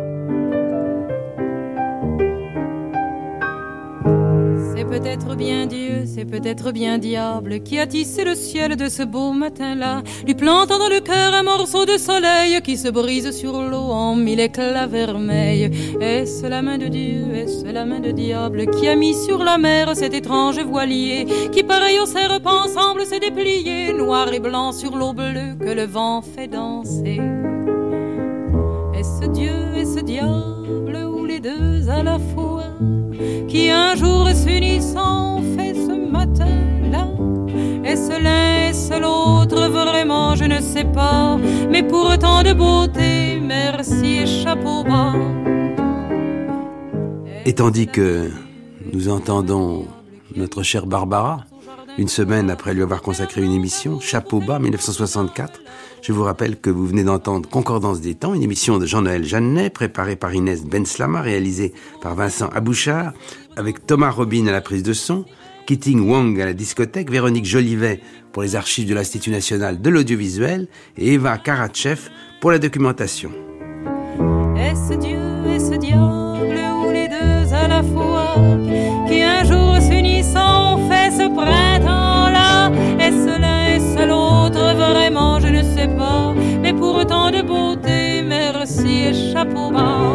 C'est peut-être bien Dieu, c'est peut-être bien diable qui a tissé le ciel de ce beau matin-là, lui plantant dans le cœur un morceau de soleil qui se brise sur l'eau en mille éclats vermeils. Est-ce la main de Dieu, est-ce la main de diable qui a mis sur la mer cet étrange voilier qui, pareil au serpent, semble se déplier, noir et blanc sur l'eau bleue que le vent fait danser? Est-ce Dieu, est-ce diable ou les deux à la fois qui un jour s'unissent en fait ce matin-là? Est-ce l'un, est-ce l'autre? Vraiment je ne sais pas, mais pour tant de beauté, merci et chapeau bas. Et tandis que nous entendons notre chère Barbara, une semaine après lui avoir consacré une émission, Chapeau bas, mille neuf cent soixante-quatre, je vous rappelle que vous venez d'entendre Concordance des temps, une émission de Jean-Noël Jeannet, préparée par Inès Benslama, réalisée par Vincent Abouchard, avec Thomas Robin à la prise de son, Keating Wong à la discothèque, Véronique Jolivet pour les archives de l'Institut national de l'audiovisuel et Eva Karatchev pour la documentation. Est-ce Dieu, est-ce diable ou les deux à la fois qui un jour s'unissent en fait ce printemps-là? Est-ce l'un, est-ce l'autre? Vraiment je ne sais pas, mais pour tant de beauté, merci et chapeau bas.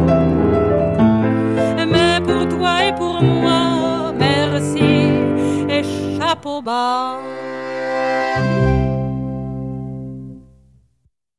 Mais pour toi et pour moi, merci et chapeau bas.